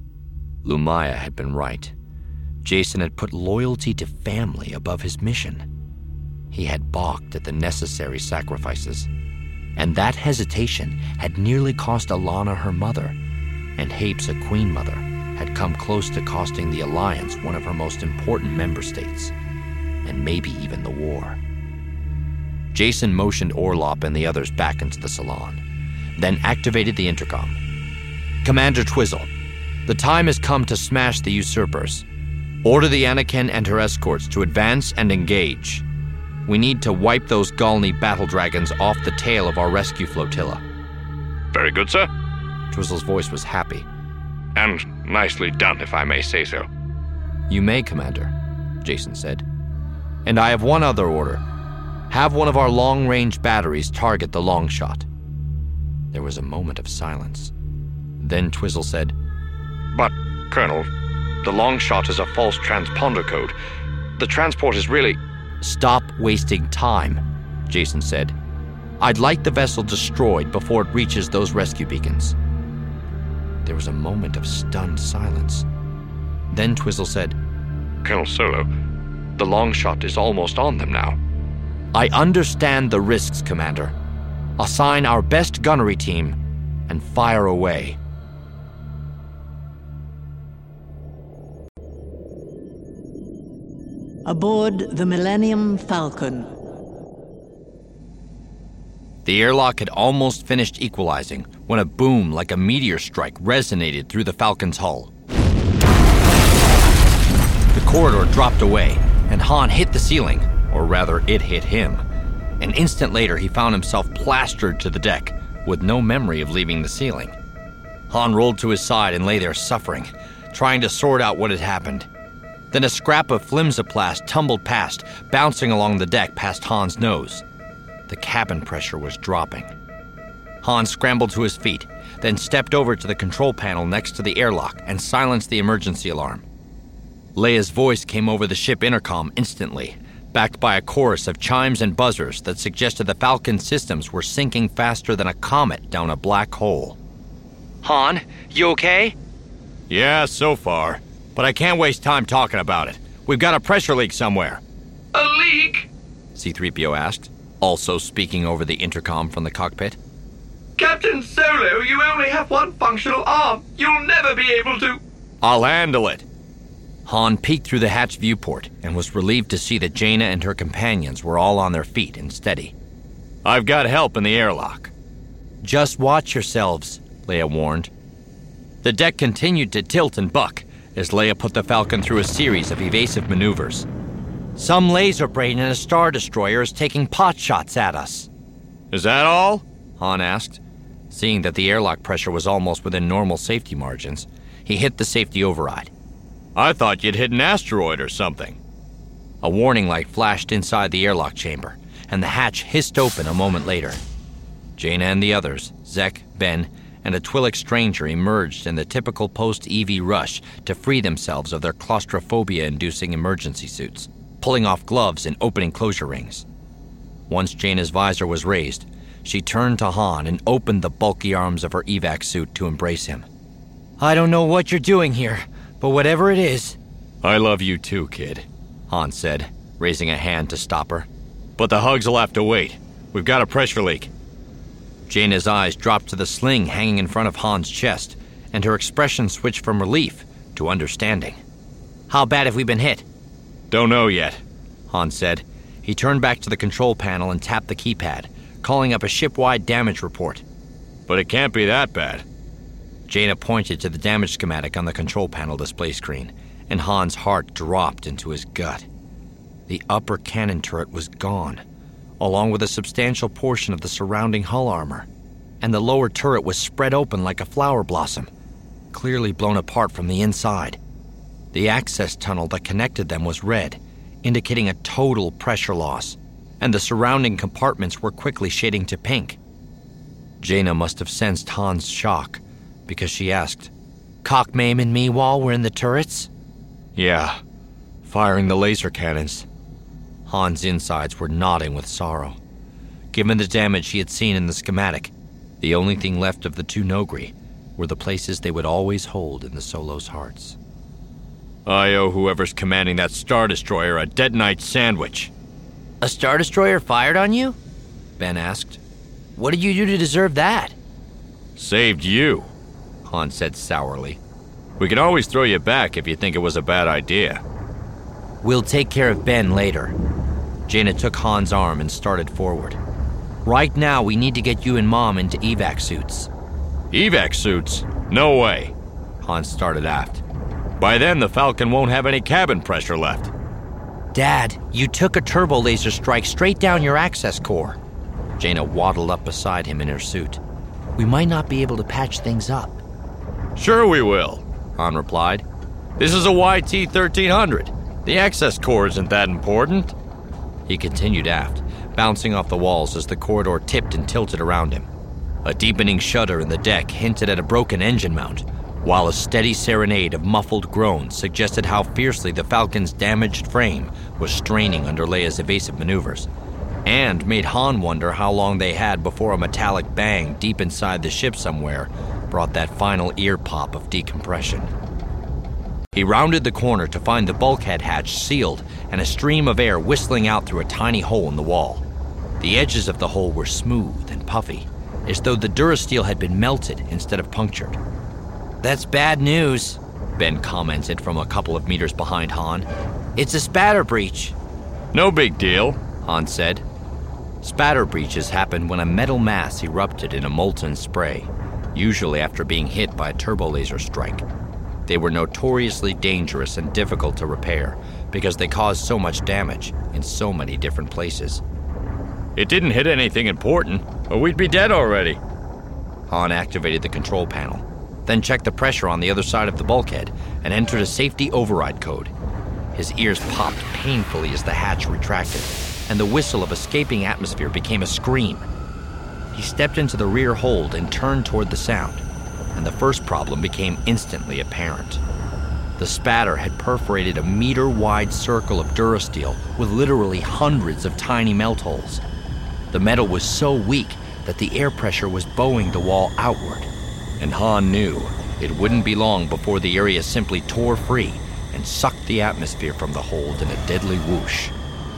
Lumaya had been right. Jason had put loyalty to family above his mission. He had balked at the necessary sacrifices, and that hesitation had nearly cost Alana her mother, and Hapes, a queen mother, had come close to costing the Alliance one of her most important member states, and maybe even the war. Jason motioned Orlop and the others back into the salon, then activated the intercom. "Commander Twizzle, the time has come to smash the usurpers. Order the Anakin and her escorts to advance and engage. We need to wipe those Galney battle dragons off the tail of our rescue flotilla." Very good, sir. Twizzle's voice was happy. And nicely done, if I may say so. "You may, Commander," Jason said. "And I have one other order. Have one of our long-range batteries target the long shot." There was a moment of silence. Then Twizzle said, "But, Colonel, the long shot is a false transponder code. The transport is really..." "Stop wasting time," Jason said. "I'd like the vessel destroyed before it reaches those rescue beacons." There was a moment of stunned silence. Then Twizzle said, "Colonel Solo, the long shot is almost on them now." "I understand the risks, Commander. Assign our best gunnery team and fire away." Aboard the Millennium Falcon. The airlock had almost finished equalizing when a boom like a meteor strike resonated through the Falcon's hull. The corridor dropped away, and Han hit the ceiling, or rather, it hit him. An instant later, he found himself plastered to the deck, with no memory of leaving the ceiling. Han rolled to his side and lay there suffering, trying to sort out what had happened. Then a scrap of flimsoplast tumbled past, bouncing along the deck past Han's nose. The cabin pressure was dropping. Han scrambled to his feet, then stepped over to the control panel next to the airlock and silenced the emergency alarm. Leia's voice came over the ship intercom instantly, backed by a chorus of chimes and buzzers that suggested the Falcon systems were sinking faster than a comet down a black hole. "Han, you okay?" "Yeah, so far. But I can't waste time talking about it. We've got a pressure leak somewhere." "A leak?" C three P O asked, also speaking over the intercom from the cockpit. "Captain Solo, you only have one functional arm. You'll never be able to..." "I'll handle it." Han peeked through the hatch viewport and was relieved to see that Jaina and her companions were all on their feet and steady. "I've got help in the airlock." "Just watch yourselves," Leia warned. The deck continued to tilt and buck as Leia put the Falcon through a series of evasive maneuvers. "Some laser brain in a Star Destroyer is taking pot shots at us." "Is that all?" Han asked. Seeing that the airlock pressure was almost within normal safety margins, he hit the safety override. "I thought you'd hit an asteroid or something." A warning light flashed inside the airlock chamber, and the hatch hissed open a moment later. Jaina and the others, Zek, Ben, and a Twi'lek stranger emerged in the typical post-E V rush to free themselves of their claustrophobia-inducing emergency suits, pulling off gloves and opening closure rings. Once Jaina's visor was raised, she turned to Han and opened the bulky arms of her evac suit to embrace him. "I don't know what you're doing here, but whatever it is..." "I love you too, kid," Han said, raising a hand to stop her. "But the hugs will have to wait. We've got a pressure leak." Jaina's eyes dropped to the sling hanging in front of Han's chest, and her expression switched from relief to understanding. "How bad have we been hit?" "Don't know yet," Han said. He turned back to the control panel and tapped the keypad, calling up a ship-wide damage report. "But it can't be that bad." Jaina pointed to the damage schematic on the control panel display screen, and Han's heart dropped into his gut. The upper cannon turret was gone, along with a substantial portion of the surrounding hull armor, and the lower turret was spread open like a flower blossom, clearly blown apart from the inside. The access tunnel that connected them was red, indicating a total pressure loss, and the surrounding compartments were quickly shading to pink. Jaina must have sensed Han's shock, because she asked, "Cock, Maim, and Meewall were in the turrets?" "Yeah, firing the laser cannons." Han's insides were nodding with sorrow. Given the damage he had seen in the schematic, the only thing left of the two Noghri were the places they would always hold in the Solos' hearts. "I owe whoever's commanding that Star Destroyer a detonite sandwich." "A Star Destroyer fired on you?" Ben asked. "What did you do to deserve that?" "Saved you." Han said sourly. We can always throw you back if you think it was a bad idea. We'll take care of Ben later. Jaina took Han's arm and started forward. Right now, we need to get you and Mom into evac suits. Evac suits? No way. Han started aft. By then, the Falcon won't have any cabin pressure left. Dad, you took a turbo laser strike straight down your access core. Jaina waddled up beside him in her suit. We might not be able to patch things up. Sure we will, Han replied. This is a Y T thirteen hundred. The access core isn't that important. He continued aft, bouncing off the walls as the corridor tipped and tilted around him. A deepening shudder in the deck hinted at a broken engine mount, while a steady serenade of muffled groans suggested how fiercely the Falcon's damaged frame was straining under Leia's evasive maneuvers, and made Han wonder how long they had before a metallic bang deep inside the ship somewhere brought that final ear pop of decompression. He rounded the corner to find the bulkhead hatch sealed and a stream of air whistling out through a tiny hole in the wall. The edges of the hole were smooth and puffy, as though the Durasteel had been melted instead of punctured. That's bad news, Ben commented from a couple of meters behind Han. It's a spatter breach. No big deal, Han said. Spatter breaches happen when a metal mass erupted in a molten spray, usually after being hit by a turbo laser strike. They were notoriously dangerous and difficult to repair because they caused so much damage in so many different places. It didn't hit anything important, or we'd be dead already. Han activated the control panel, then checked the pressure on the other side of the bulkhead and entered a safety override code. His ears popped painfully as the hatch retracted, and the whistle of escaping atmosphere became a scream. He stepped into the rear hold and turned toward the sound, and the first problem became instantly apparent. The spatter had perforated a meter-wide circle of Durasteel with literally hundreds of tiny melt holes. The metal was so weak that the air pressure was bowing the wall outward, and Han knew it wouldn't be long before the area simply tore free and sucked the atmosphere from the hold in a deadly whoosh.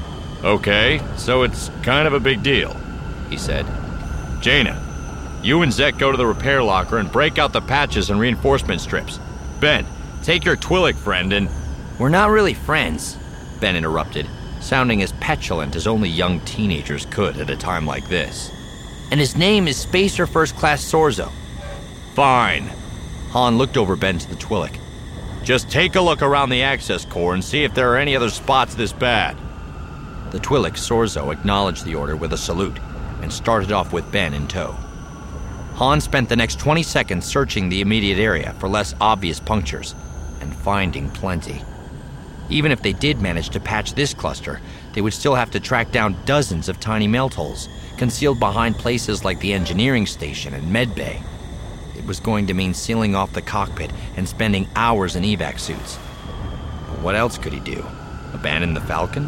Okay, so it's kind of a big deal, he said. Jaina, you and Zek go to the repair locker and break out the patches and reinforcement strips. Ben, take your Twi'lek friend and... We're not really friends, Ben interrupted, sounding as petulant as only young teenagers could at a time like this. And his name is Spacer First Class Sorzo. Fine. Han looked over Ben to the Twi'lek. Just take a look around the access core and see if there are any other spots this bad. The Twi'lek Sorzo acknowledged the order with a salute and started off with Ben in tow. Han spent the next twenty seconds searching the immediate area for less obvious punctures and finding plenty. Even if they did manage to patch this cluster, they would still have to track down dozens of tiny melt holes concealed behind places like the engineering station and medbay. It was going to mean sealing off the cockpit and spending hours in evac suits. But what else could he do? Abandon the Falcon?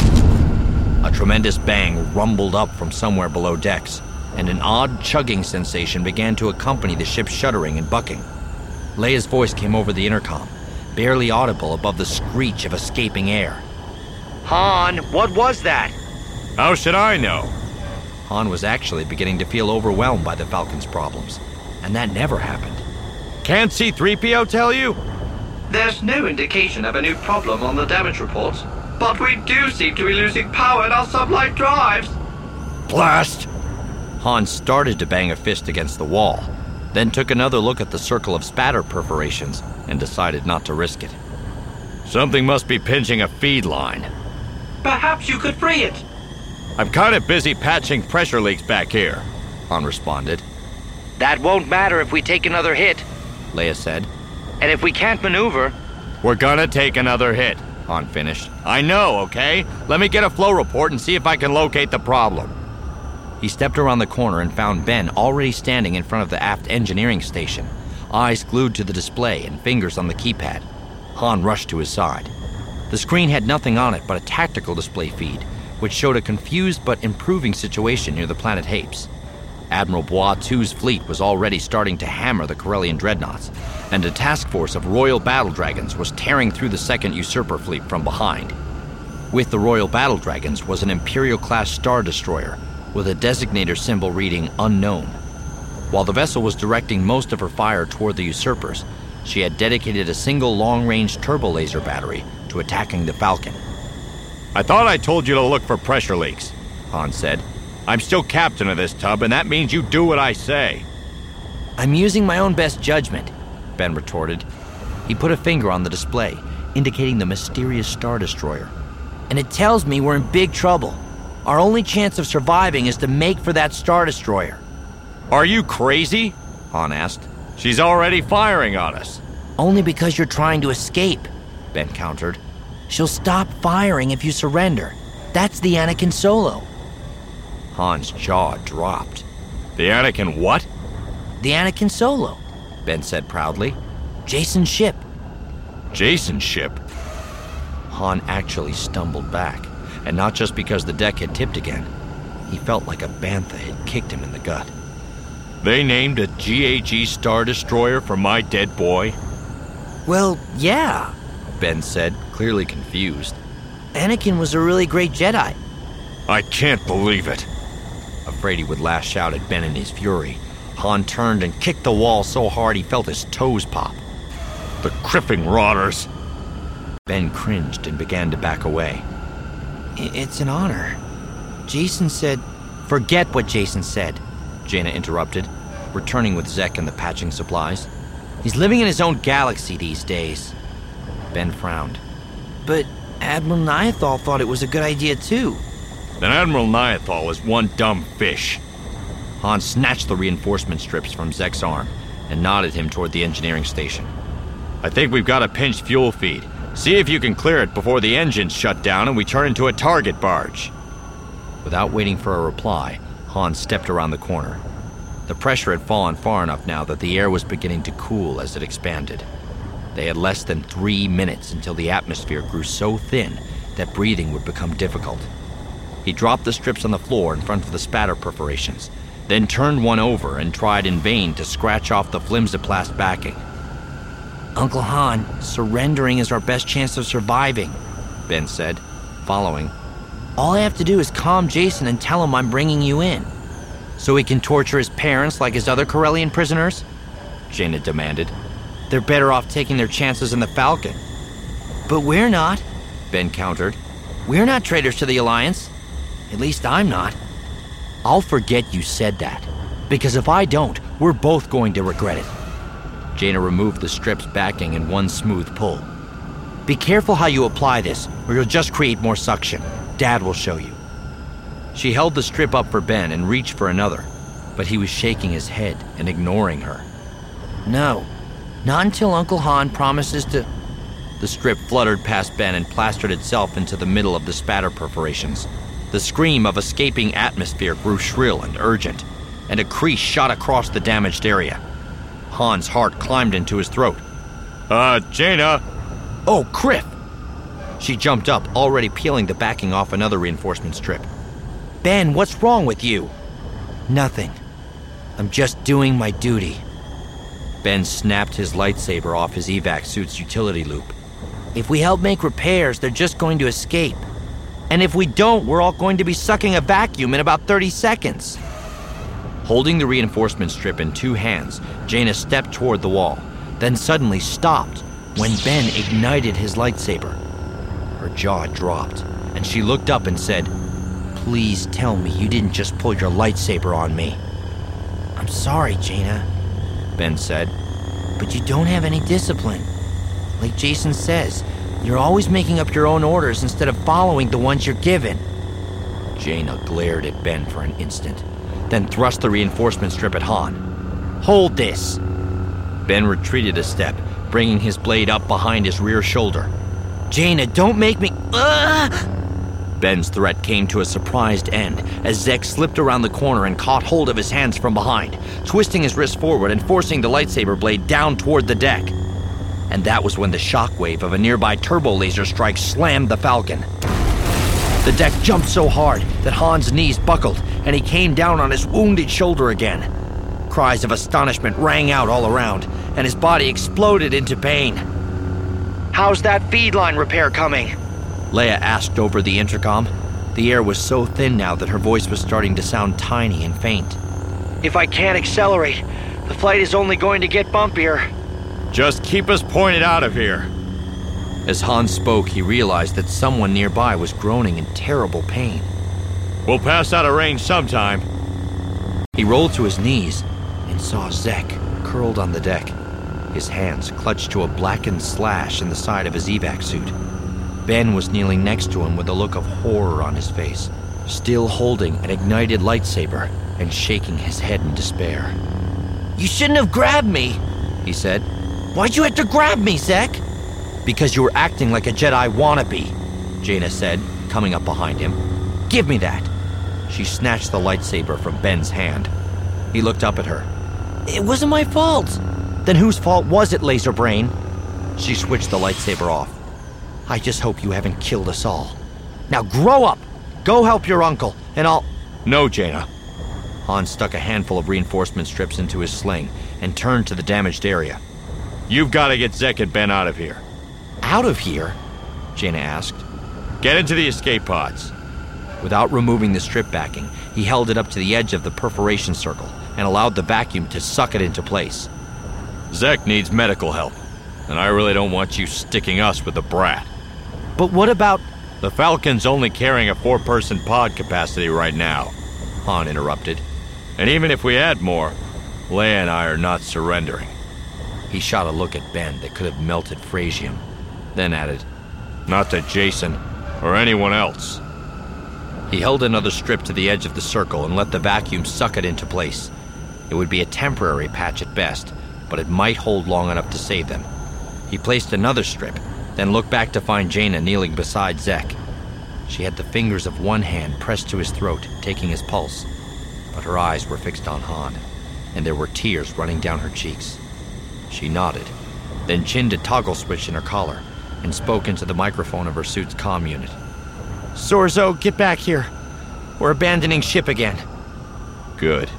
A tremendous bang rumbled up from somewhere below decks, and an odd chugging sensation began to accompany the ship's shuddering and bucking. Leia's voice came over the intercom, barely audible above the screech of escaping air. Han, what was that? How should I know? Han was actually beginning to feel overwhelmed by the Falcon's problems, and that never happened. Can't C three P O tell you? There's no indication of a new problem on the damage reports, but we do seem to be losing power in our sublight drives. Blast! Han started to bang a fist against the wall, then took another look at the circle of spatter perforations and decided not to risk it. Something must be pinching a feed line. Perhaps you could free it. I'm kind of busy patching pressure leaks back here, Han responded. That won't matter if we take another hit, Leia said. And if we can't maneuver... We're gonna take another hit, Han finished. I know, okay? Let me get a flow report and see if I can locate the problem. He stepped around the corner and found Ben already standing in front of the aft engineering station, eyes glued to the display and fingers on the keypad. Han rushed to his side. The screen had nothing on it but a tactical display feed, which showed a confused but improving situation near the planet Hapes. Admiral Bois-two's fleet was already starting to hammer the Corellian dreadnoughts, and a task force of Royal Battle Dragons was tearing through the second usurper fleet from behind. With the Royal Battle Dragons was an Imperial-class Star Destroyer with a designator symbol reading Unknown. While the vessel was directing most of her fire toward the usurpers, she had dedicated a single long-range turbo laser battery to attacking the Falcon. I thought I told you to look for pressure leaks, Han said. I'm still captain of this tub, and that means you do what I say. I'm using my own best judgment, Ben retorted. He put a finger on the display, indicating the mysterious Star Destroyer. And it tells me we're in big trouble. Our only chance of surviving is to make for that Star Destroyer. Are you crazy? Han asked. She's already firing on us. Only because you're trying to escape, Ben countered. She'll stop firing if you surrender. That's the Anakin Solo. Han's jaw dropped. The Anakin what? The Anakin Solo, Ben said proudly. Jason's ship. Jason's ship? Han actually stumbled back, and not just because the deck had tipped again. He felt like a bantha had kicked him in the gut. They named a G A G Star Destroyer for my dead boy? Well, yeah, Ben said, clearly confused. Anakin was a really great Jedi. I can't believe it. Afraid he would lash out at Ben in his fury, Han turned and kicked the wall so hard he felt his toes pop. The cripping rotters. Ben cringed and began to back away. It's an honor. Jason said... Forget what Jason said, Jaina interrupted, returning with Zek and the patching supplies. He's living in his own galaxy these days. Ben frowned. But Admiral Niathal thought it was a good idea too. Then Admiral Niathal is one dumb fish. Han snatched the reinforcement strips from Zek's arm and nodded him toward the engineering station. I think we've got a pinched fuel feed. See if you can clear it before the engines shut down and we turn into a target barge. Without waiting for a reply, Han stepped around the corner. The pressure had fallen far enough now that the air was beginning to cool as it expanded. They had less than three minutes until the atmosphere grew so thin that breathing would become difficult. He dropped the strips on the floor in front of the spatter perforations, then turned one over and tried in vain to scratch off the flimsiplast backing. Uncle Han, surrendering is our best chance of surviving, Ben said, following. All I have to do is calm Jason and tell him I'm bringing you in. So he can torture his parents like his other Corellian prisoners? Jaina demanded. They're better off taking their chances in the Falcon. But we're not, Ben countered. We're not traitors to the Alliance. At least I'm not. I'll forget you said that, because if I don't, we're both going to regret it. Jaina removed the strip's backing in one smooth pull. Be careful how you apply this, or you'll just create more suction. Dad will show you. She held the strip up for Ben and reached for another, but he was shaking his head and ignoring her. No, not until Uncle Han promises to... The strip fluttered past Ben and plastered itself into the middle of the spatter perforations. The scream of escaping atmosphere grew shrill and urgent, and a crease shot across the damaged area. Han's heart climbed into his throat. Uh, Jaina! Oh, Criff! She jumped up, already peeling the backing off another reinforcement strip. Ben, what's wrong with you? Nothing. I'm just doing my duty. Ben snapped his lightsaber off his evac suit's utility loop. If we help make repairs, they're just going to escape. And if we don't, we're all going to be sucking a vacuum in about thirty seconds. Holding the reinforcement strip in two hands, Jaina stepped toward the wall, then suddenly stopped when Ben ignited his lightsaber. Her jaw dropped, and she looked up and said, Please tell me you didn't just pull your lightsaber on me. I'm sorry, Jaina, Ben said, but you don't have any discipline. Like Jason says, you're always making up your own orders instead of following the ones you're given. Jaina glared at Ben for an instant, then thrust the reinforcement strip at Han. Hold this! Ben retreated a step, bringing his blade up behind his rear shoulder. Jaina, don't make me... Ugh! Ben's threat came to a surprised end as Zek slipped around the corner and caught hold of his hands from behind, twisting his wrist forward and forcing the lightsaber blade down toward the deck. And that was when the shockwave of a nearby turbo laser strike slammed the Falcon. The deck jumped so hard that Han's knees buckled and he came down on his wounded shoulder again. Cries of astonishment rang out all around, and his body exploded into pain. How's that feed line repair coming? Leia asked over the intercom. The air was so thin now that her voice was starting to sound tiny and faint. If I can't accelerate, the flight is only going to get bumpier. Just keep us pointed out of here. As Han spoke, he realized that someone nearby was groaning in terrible pain. We'll pass out of range sometime. He rolled to his knees and saw Zek curled on the deck, his hands clutched to a blackened slash in the side of his evac suit. Ben was kneeling next to him with a look of horror on his face, still holding an ignited lightsaber and shaking his head in despair. You shouldn't have grabbed me, he said. Why'd you have to grab me, Zek? Because you were acting like a Jedi wannabe, Jaina said, coming up behind him. Give me that. She snatched the lightsaber from Ben's hand. He looked up at her. It wasn't my fault. Then whose fault was it, Laser Brain? She switched the lightsaber off. I just hope you haven't killed us all. Now grow up! Go help your uncle, and I'll... No, Jaina. Han stuck a handful of reinforcement strips into his sling and turned to the damaged area. You've got to get Zek and Ben out of here. Out of here? Jaina asked. Get into the escape pods. Without removing the strip backing, he held it up to the edge of the perforation circle and allowed the vacuum to suck it into place. Zek needs medical help, and I really don't want you sticking us with the brat. But what about... The Falcon's only carrying a four-person pod capacity right now, Han interrupted. And even if we add more, Leia and I are not surrendering. He shot a look at Ben that could have melted Frasium, then added, Not to Jason or anyone else. He held another strip to the edge of the circle and let the vacuum suck it into place. It would be a temporary patch at best, but it might hold long enough to save them. He placed another strip, then looked back to find Jaina kneeling beside Zek. She had the fingers of one hand pressed to his throat, taking his pulse, but her eyes were fixed on Han, and there were tears running down her cheeks. She nodded, then chinned a toggle switch in her collar, and spoke into the microphone of her suit's comm unit. Sorzo, get back here. We're abandoning ship again. Good.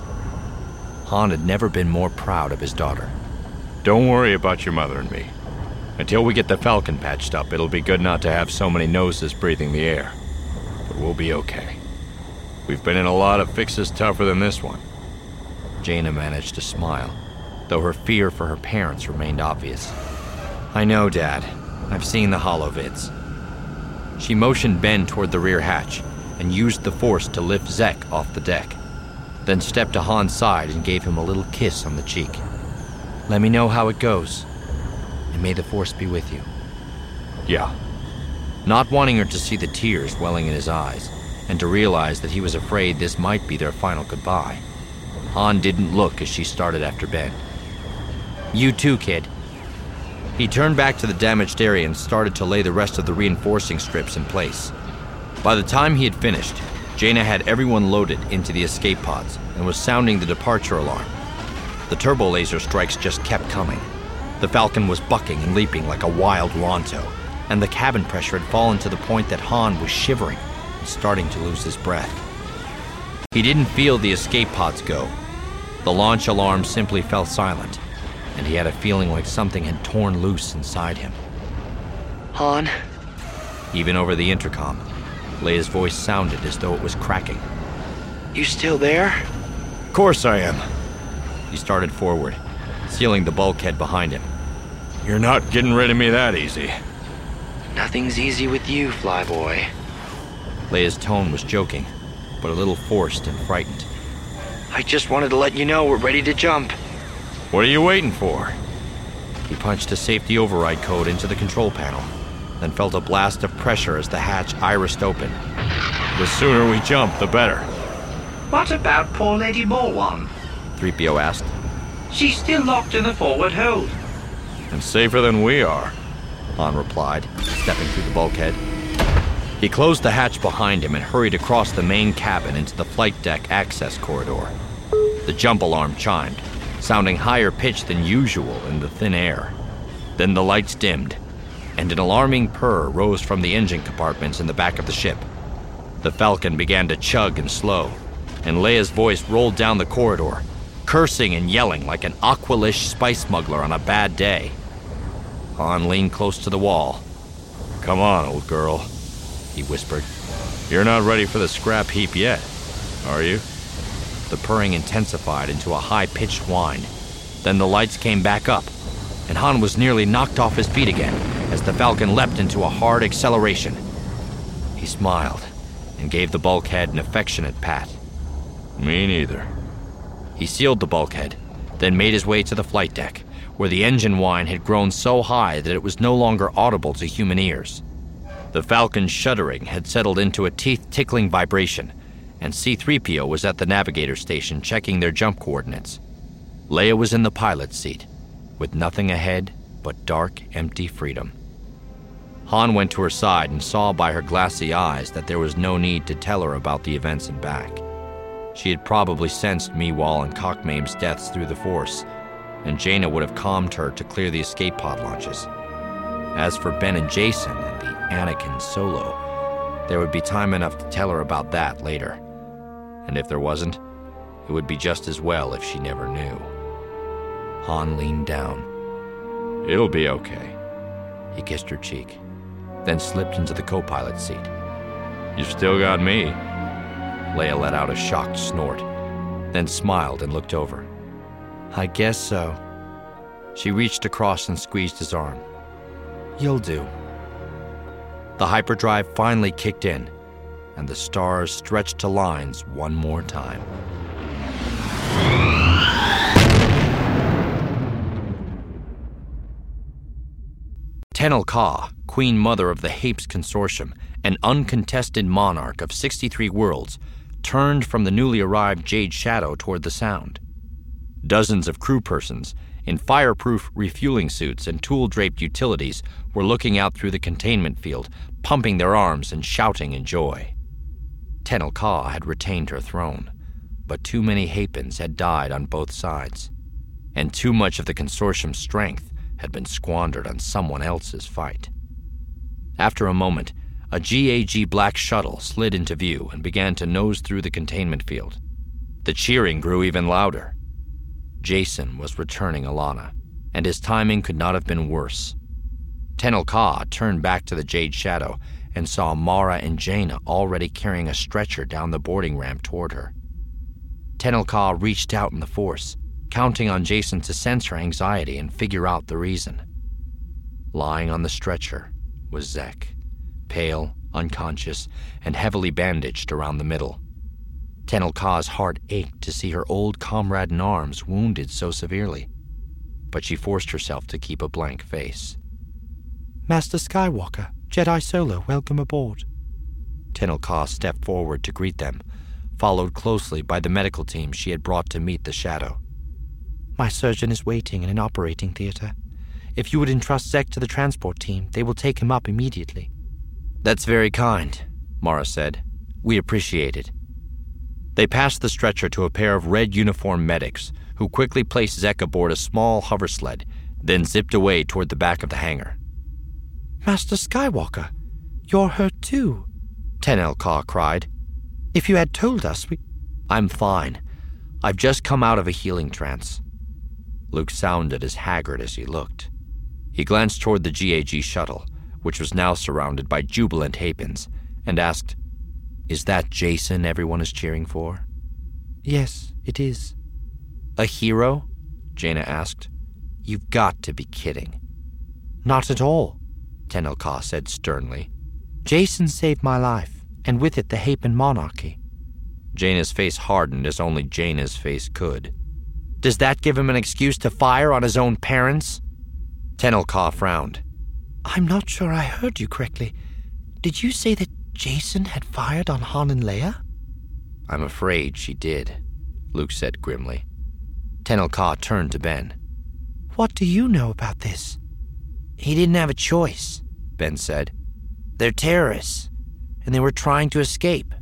Han had never been more proud of his daughter. Don't worry about your mother and me. Until we get the Falcon patched up, it'll be good not to have so many noses breathing the air. But we'll be okay. We've been in a lot of fixes tougher than this one. Jaina managed to smile, though her fear for her parents remained obvious. I know, Dad. I've seen the holovids. She motioned Ben toward the rear hatch and used the Force to lift Zek off the deck, then stepped to Han's side and gave him a little kiss on the cheek. Let me know how it goes, and may the Force be with you. Yeah. Not wanting her to see the tears welling in his eyes, and to realize that he was afraid this might be their final goodbye, Han didn't look as she started after Ben. You too, kid. He turned back to the damaged area and started to lay the rest of the reinforcing strips in place. By the time he had finished, Jaina had everyone loaded into the escape pods and was sounding the departure alarm. The turbo laser strikes just kept coming. The Falcon was bucking and leaping like a wild Ronto, and the cabin pressure had fallen to the point that Han was shivering and starting to lose his breath. He didn't feel the escape pods go. The launch alarm simply fell silent, and he had a feeling like something had torn loose inside him. Han? Even over the intercom, Leia's voice sounded as though it was cracking. You still there? Of course I am. He started forward, sealing the bulkhead behind him. You're not getting rid of me that easy. Nothing's easy with you, Flyboy. Leia's tone was joking, but a little forced and frightened. I just wanted to let you know we're ready to jump. What are you waiting for? He punched a safety override code into the control panel, then felt a blast of pressure as the hatch irised open. The sooner we jump, the better. What about poor Lady Morwan? three P O asked. She's still locked in the forward hold. And safer than we are, Han replied, stepping through the bulkhead. He closed the hatch behind him and hurried across the main cabin into the flight deck access corridor. The jump alarm chimed, sounding higher pitched than usual in the thin air. Then the lights dimmed, and an alarming purr rose from the engine compartments in the back of the ship. The Falcon began to chug and slow, and Leia's voice rolled down the corridor, cursing and yelling like an Aqualish spice smuggler on a bad day. Han leaned close to the wall. Come on, old girl, he whispered. You're not ready for the scrap heap yet, are you? The purring intensified into a high-pitched whine. Then the lights came back up, and Han was nearly knocked off his feet again as the Falcon leapt into a hard acceleration. He smiled and gave the bulkhead an affectionate pat. Me neither. He sealed the bulkhead, then made his way to the flight deck, where the engine whine had grown so high that it was no longer audible to human ears. The Falcon's shuddering had settled into a teeth-tickling vibration, and C three P O was at the navigator station checking their jump coordinates. Leia was in the pilot's seat, with nothing ahead but dark, empty freedom. Han went to her side and saw by her glassy eyes that there was no need to tell her about the events in back. She had probably sensed Meewall and Cockmaim's deaths through the Force, and Jaina would have calmed her to clear the escape pod launches. As for Ben and Jacen and the Anakin Solo, there would be time enough to tell her about that later. And if there wasn't, it would be just as well if she never knew. Han leaned down. It'll be okay. He kissed her cheek, then slipped into the co-pilot seat. You still got me. Leia let out a shocked snort, then smiled and looked over. I guess so. She reached across and squeezed his arm. You'll do. The hyperdrive finally kicked in, and the stars stretched to lines one more time. Tenel Ka, Queen Mother of the Hapes Consortium, an uncontested monarch of sixty-three worlds, turned from the newly arrived Jade Shadow toward the Sound. Dozens of crew persons, in fireproof refueling suits and tool-draped utilities, were looking out through the containment field, pumping their arms and shouting in joy. Tenel Ka had retained her throne, but too many Hapans had died on both sides, and too much of the consortium's strength had been squandered on someone else's fight. After a moment, a G A G black shuttle slid into view and began to nose through the containment field. The cheering grew even louder. Jacen was returning Allana, and his timing could not have been worse. Tenel Ka turned back to the Jade Shadow and saw Mara and Jaina already carrying a stretcher down the boarding ramp toward her. Tenel Ka reached out in the Force, counting on Jacen to sense her anxiety and figure out the reason. Lying on the stretcher was Zek, pale, unconscious, and heavily bandaged around the middle. Tenel Ka's heart ached to see her old comrade in arms wounded so severely, but she forced herself to keep a blank face. Master Skywalker, Jedi Solo, welcome aboard. Tenel Ka stepped forward to greet them, followed closely by the medical team she had brought to meet the Shadow. My surgeon is waiting in an operating theater. If you would entrust Zek to the transport team, they will take him up immediately. That's very kind, Mara said. We appreciate it. They passed the stretcher to a pair of red-uniformed medics, who quickly placed Zek aboard a small hover sled, then zipped away toward the back of the hangar. Master Skywalker, you're hurt too, Tenel Ka cried. If you had told us, we... I'm fine. I've just come out of a healing trance. Luke sounded as haggard as he looked. He glanced toward the G A G shuttle, which was now surrounded by jubilant Hapans, and asked, Is that Jacen everyone is cheering for? Yes, it is. A hero? Jaina asked. You've got to be kidding. Not at all, Tenel Ka said sternly. Jacen saved my life, and with it the Hapan monarchy. Jaina's face hardened as only Jaina's face could. Does that give him an excuse to fire on his own parents? Tenel Ka frowned. I'm not sure I heard you correctly. Did you say that Jacen had fired on Han and Leia? I'm afraid she did, Luke said grimly. Tenel Ka turned to Ben. What do you know about this? He didn't have a choice, Ben said. They're terrorists, and they were trying to escape.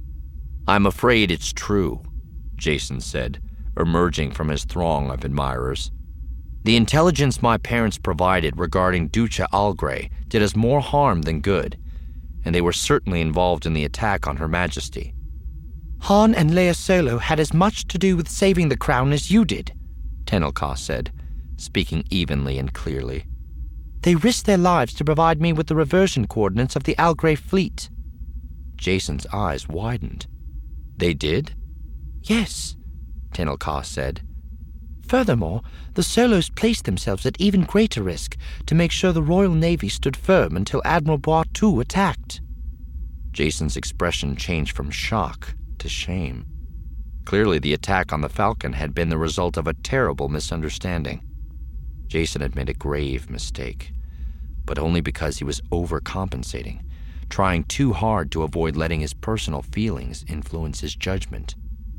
I'm afraid it's true, Jacen said, emerging from his throng of admirers. The intelligence my parents provided regarding Ducha Algray did us more harm than good, and they were certainly involved in the attack on Her Majesty. Han and Leia Solo had as much to do with saving the crown as you did, Tenel Ka said, speaking evenly and clearly. They risked their lives to provide me with the reversion coordinates of the Algray fleet. Jacen's eyes widened. They did? Yes. Tenel Ka said. Furthermore, the Solos placed themselves at even greater risk to make sure the Royal Navy stood firm until Admiral Boitou attacked. Jason's expression changed from shock to shame. Clearly, the attack on the Falcon had been the result of a terrible misunderstanding. Jason had made a grave mistake, but only because he was overcompensating, trying too hard to avoid letting his personal feelings influence his judgment.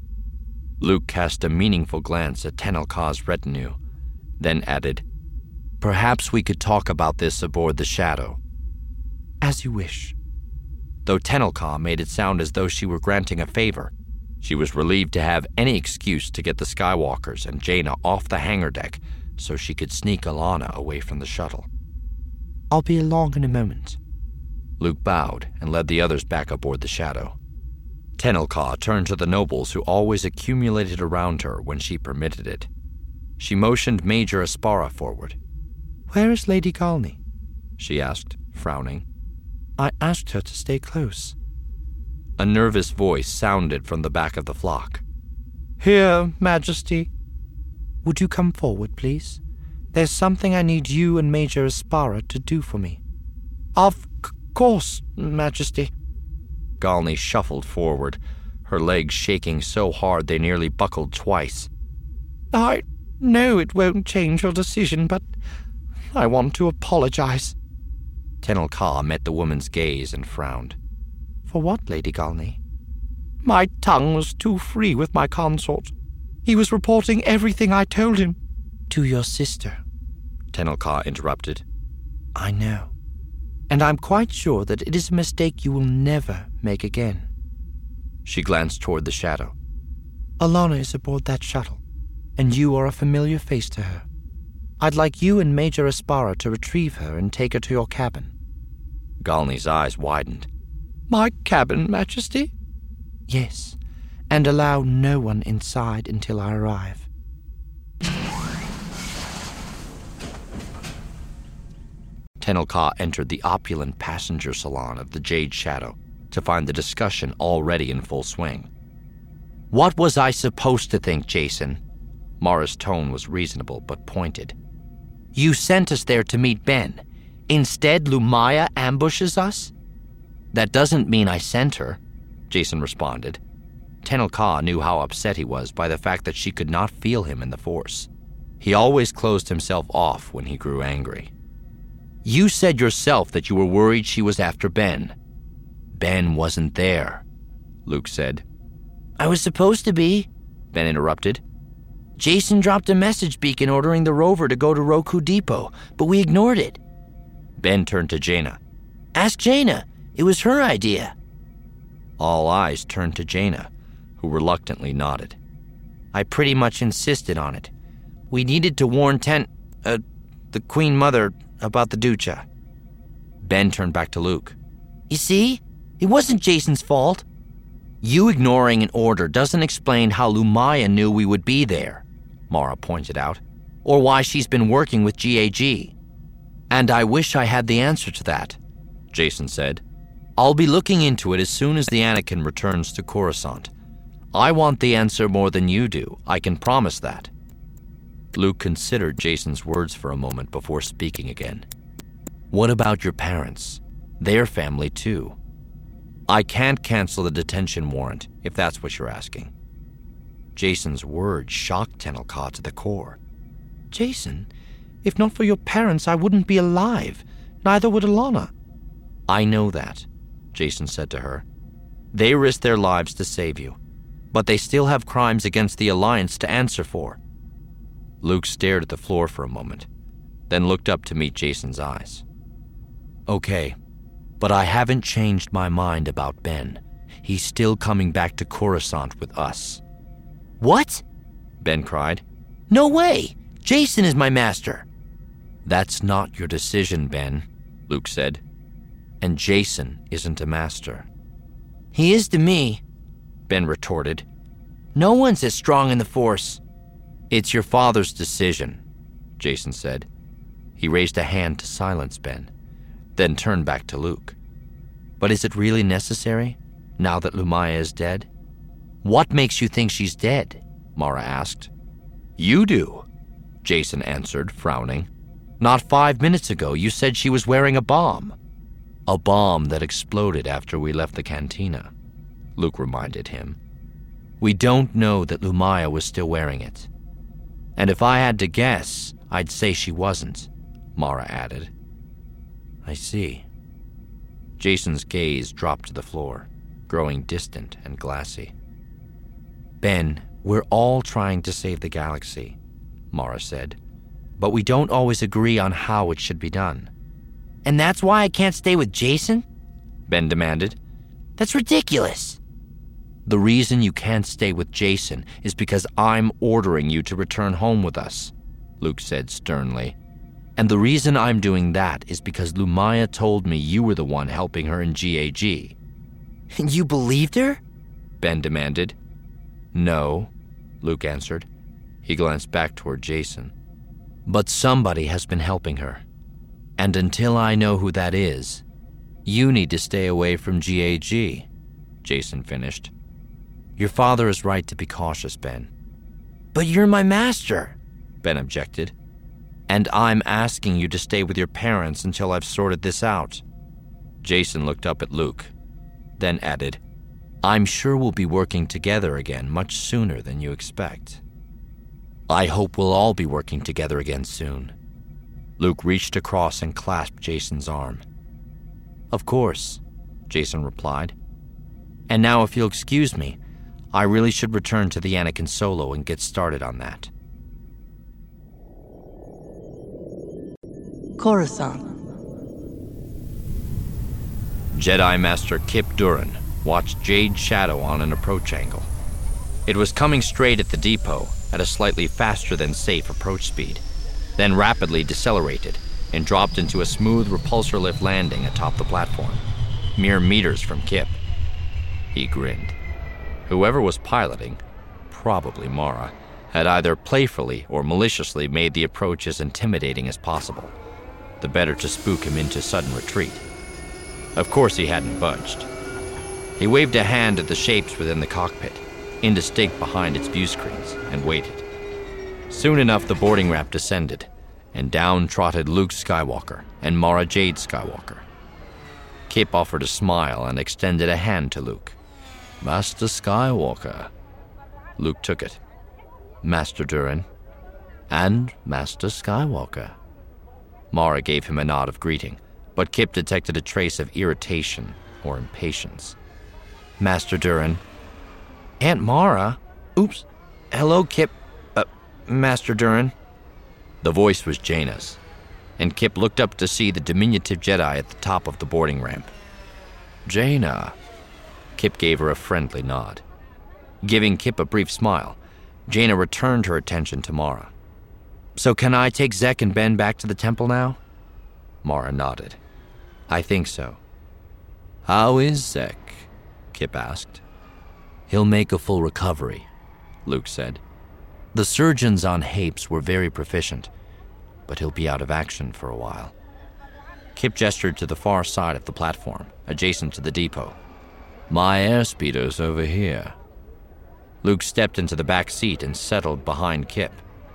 Luke cast a meaningful glance at Tenel Ka's retinue, then added, "Perhaps we could talk about this aboard the Shadow." "As you wish." Though Tenel Ka made it sound as though she were granting a favor, she was relieved to have any excuse to get the Skywalkers and Jaina off the hangar deck so she could sneak Alana away from the shuttle. "I'll be along in a moment." Luke bowed and led the others back aboard the Shadow. Tenel Ka turned to the nobles who always accumulated around her when she permitted it. She motioned Major Aspara forward. "Where is Lady Galney?" she asked, frowning. "I asked her to stay close." A nervous voice sounded from the back of the flock. "Here, Majesty." "Would you come forward, please? There's something I need you and Major Aspara to do for me." "Of c- course, Majesty." Galney shuffled forward, her legs shaking so hard they nearly buckled twice. "I know it won't change your decision, but I want to apologize." Tenel Ka met the woman's gaze and frowned. "For what, Lady Galney?" "My tongue was too free with my consort. He was reporting everything I told him." "To your sister," Tenel Ka interrupted. "I know. And I'm quite sure that it is a mistake you will never make again." She glanced toward the Shadow. "Alana is aboard that shuttle, and you are a familiar face to her. I'd like you and Major Aspara to retrieve her and take her to your cabin." Galney's eyes widened. "My cabin, Majesty?" "Yes, and allow no one inside until I arrive." Tenel Ka entered the opulent passenger salon of the Jade Shadow to find the discussion already in full swing. "What was I supposed to think, Jason?" Mara's tone was reasonable but pointed. "You sent us there to meet Ben. Instead, Lumiya ambushes us?" "That doesn't mean I sent her," Jason responded. Tenel Ka knew how upset he was by the fact that she could not feel him in the Force. He always closed himself off when he grew angry. "You said yourself that you were worried she was after Ben." "Ben wasn't there," Luke said. "I was supposed to be," Ben interrupted. "Jason dropped a message beacon ordering the rover to go to Roku Depot, but we ignored it." Ben turned to Jaina. "Ask Jaina. It was her idea." All eyes turned to Jaina, who reluctantly nodded. "I pretty much insisted on it. We needed to warn Ten... Uh, the Queen Mother about the Ducha." Ben turned back to Luke. "You see? It wasn't Jason's fault." "You ignoring an order doesn't explain how Lumiya knew we would be there," Mara pointed out, "or why she's been working with G A G. "And I wish I had the answer to that," Jason said. "I'll be looking into it as soon as the Anakin returns to Coruscant. I want the answer more than you do, I can promise that." Luke considered Jason's words for a moment before speaking again. "What about your parents? Their family, too." "I can't cancel the detention warrant, if that's what you're asking." Jason's words shocked Tenel Ka to the core. "Jason, if not for your parents, I wouldn't be alive. Neither would Alana." "I know that," Jason said to her. "They risked their lives to save you, but they still have crimes against the Alliance to answer for." Luke stared at the floor for a moment, then looked up to meet Jason's eyes. "Okay, but I haven't changed my mind about Ben. He's still coming back to Coruscant with us." "What?" Ben cried. "No way! Jason is my master." "That's not your decision, Ben," Luke said. "And Jason isn't a master." "He is to me," Ben retorted. "No one's as strong in the Force." "It's your father's decision," Jason said. He raised a hand to silence Ben, then turned back to Luke. "But is it really necessary, now that Lumiya is dead?" "What makes you think she's dead?" Mara asked. You do, Jason answered, frowning. Not five minutes ago, you said she was wearing a bomb. A bomb that exploded after we left the cantina, Luke reminded him. We don't know that Lumaya was still wearing it. And if I had to guess, I'd say she wasn't, Mara added. I see. Jason's gaze dropped to the floor, growing distant and glassy. Ben, we're all trying to save the galaxy, Mara said, but we don't always agree on how it should be done. And that's why I can't stay with Jason? Ben demanded. That's ridiculous. The reason you can't stay with Jason is because I'm ordering you to return home with us, Luke said sternly. And the reason I'm doing that is because Lumaya told me you were the one helping her in G A G. You believed her? Ben demanded. No, Luke answered. He glanced back toward Jason. But somebody has been helping her. And until I know who that is, you need to stay away from G A G, Jason finished. Your father is right to be cautious, Ben. But you're my master, Ben objected. And I'm asking you to stay with your parents until I've sorted this out. Jason looked up at Luke, then added, I'm sure we'll be working together again much sooner than you expect. I hope we'll all be working together again soon. Luke reached across and clasped Jason's arm. Of course, Jason replied. And now if you'll excuse me, I really should return to the Anakin Solo and get started on that. Coruscant. Jedi Master Kip Duran watched Jade Shadow on an approach angle. It was coming straight at the depot at a slightly faster than safe approach speed, then rapidly decelerated and dropped into a smooth repulsor lift landing atop the platform, mere meters from Kip. He grinned. Whoever was piloting, probably Mara, had either playfully or maliciously made the approach as intimidating as possible, the better to spook him into sudden retreat. Of course he hadn't budged. He waved a hand at the shapes within the cockpit, indistinct behind its view screens, and waited. Soon enough, the boarding ramp descended, and down trotted Luke Skywalker and Mara Jade Skywalker. Kip offered a smile and extended a hand to Luke. Master Skywalker. Luke took it. Master Duran. And Master Skywalker. Mara gave him a nod of greeting, but Kip detected a trace of irritation or impatience. Master Duran. Aunt Mara? Oops. Hello, Kip. Uh, Master Duran. The voice was Jaina's, and Kip looked up to see the diminutive Jedi at the top of the boarding ramp. Jaina. Kip gave her a friendly nod. Giving Kip a brief smile, Jaina returned her attention to Mara. So can I take Zek and Ben back to the temple now? Mara nodded. I think so. How is Zek? Kip asked. He'll make a full recovery, Luke said. The surgeons on Hapes were very proficient, but he'll be out of action for a while. Kip gestured to the far side of the platform, adjacent to the depot. My airspeeder's over here. Luke stepped into the back seat and settled behind Kip.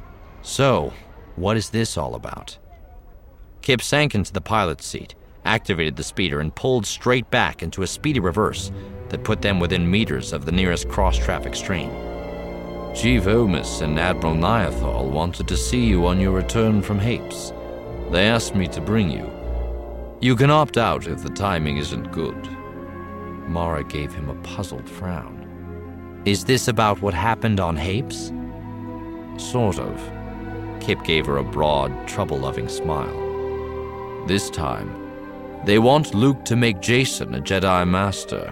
So, what is this all about? Kip sank into the pilot's seat, activated the speeder, and pulled straight back into a speedy reverse that put them within meters of the nearest cross-traffic stream. Chief Omis and Admiral Niathal wanted to see you on your return from Hapes. They asked me to bring you. You can opt out if the timing isn't good. Mara gave him a puzzled frown. Is this about what happened on Hapes? Sort of. Kip gave her a broad, trouble-loving smile. This time, they want Luke to make Jason a Jedi Master.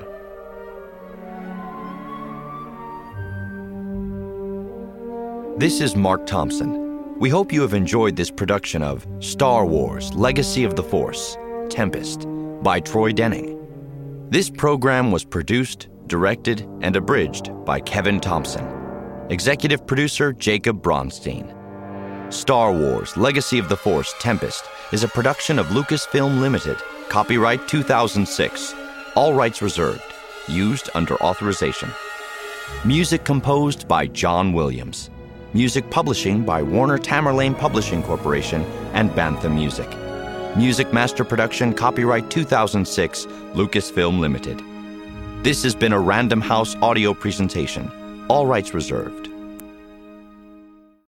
This is Mark Thompson. We hope you have enjoyed this production of Star Wars: Legacy of the Force, Tempest, by Troy Denning. This program was produced, directed, and abridged by Kevin Thompson. Executive producer Jacob Bronstein. Star Wars: Legacy of the Force, Tempest is a production of Lucasfilm Limited. Copyright two thousand six. All rights reserved. Used under authorization. Music composed by John Williams. Music publishing by Warner Tamerlane Publishing Corporation and Bantha Music. Music master production copyright two thousand six, Lucasfilm Limited. This has been a Random House audio presentation. All rights reserved.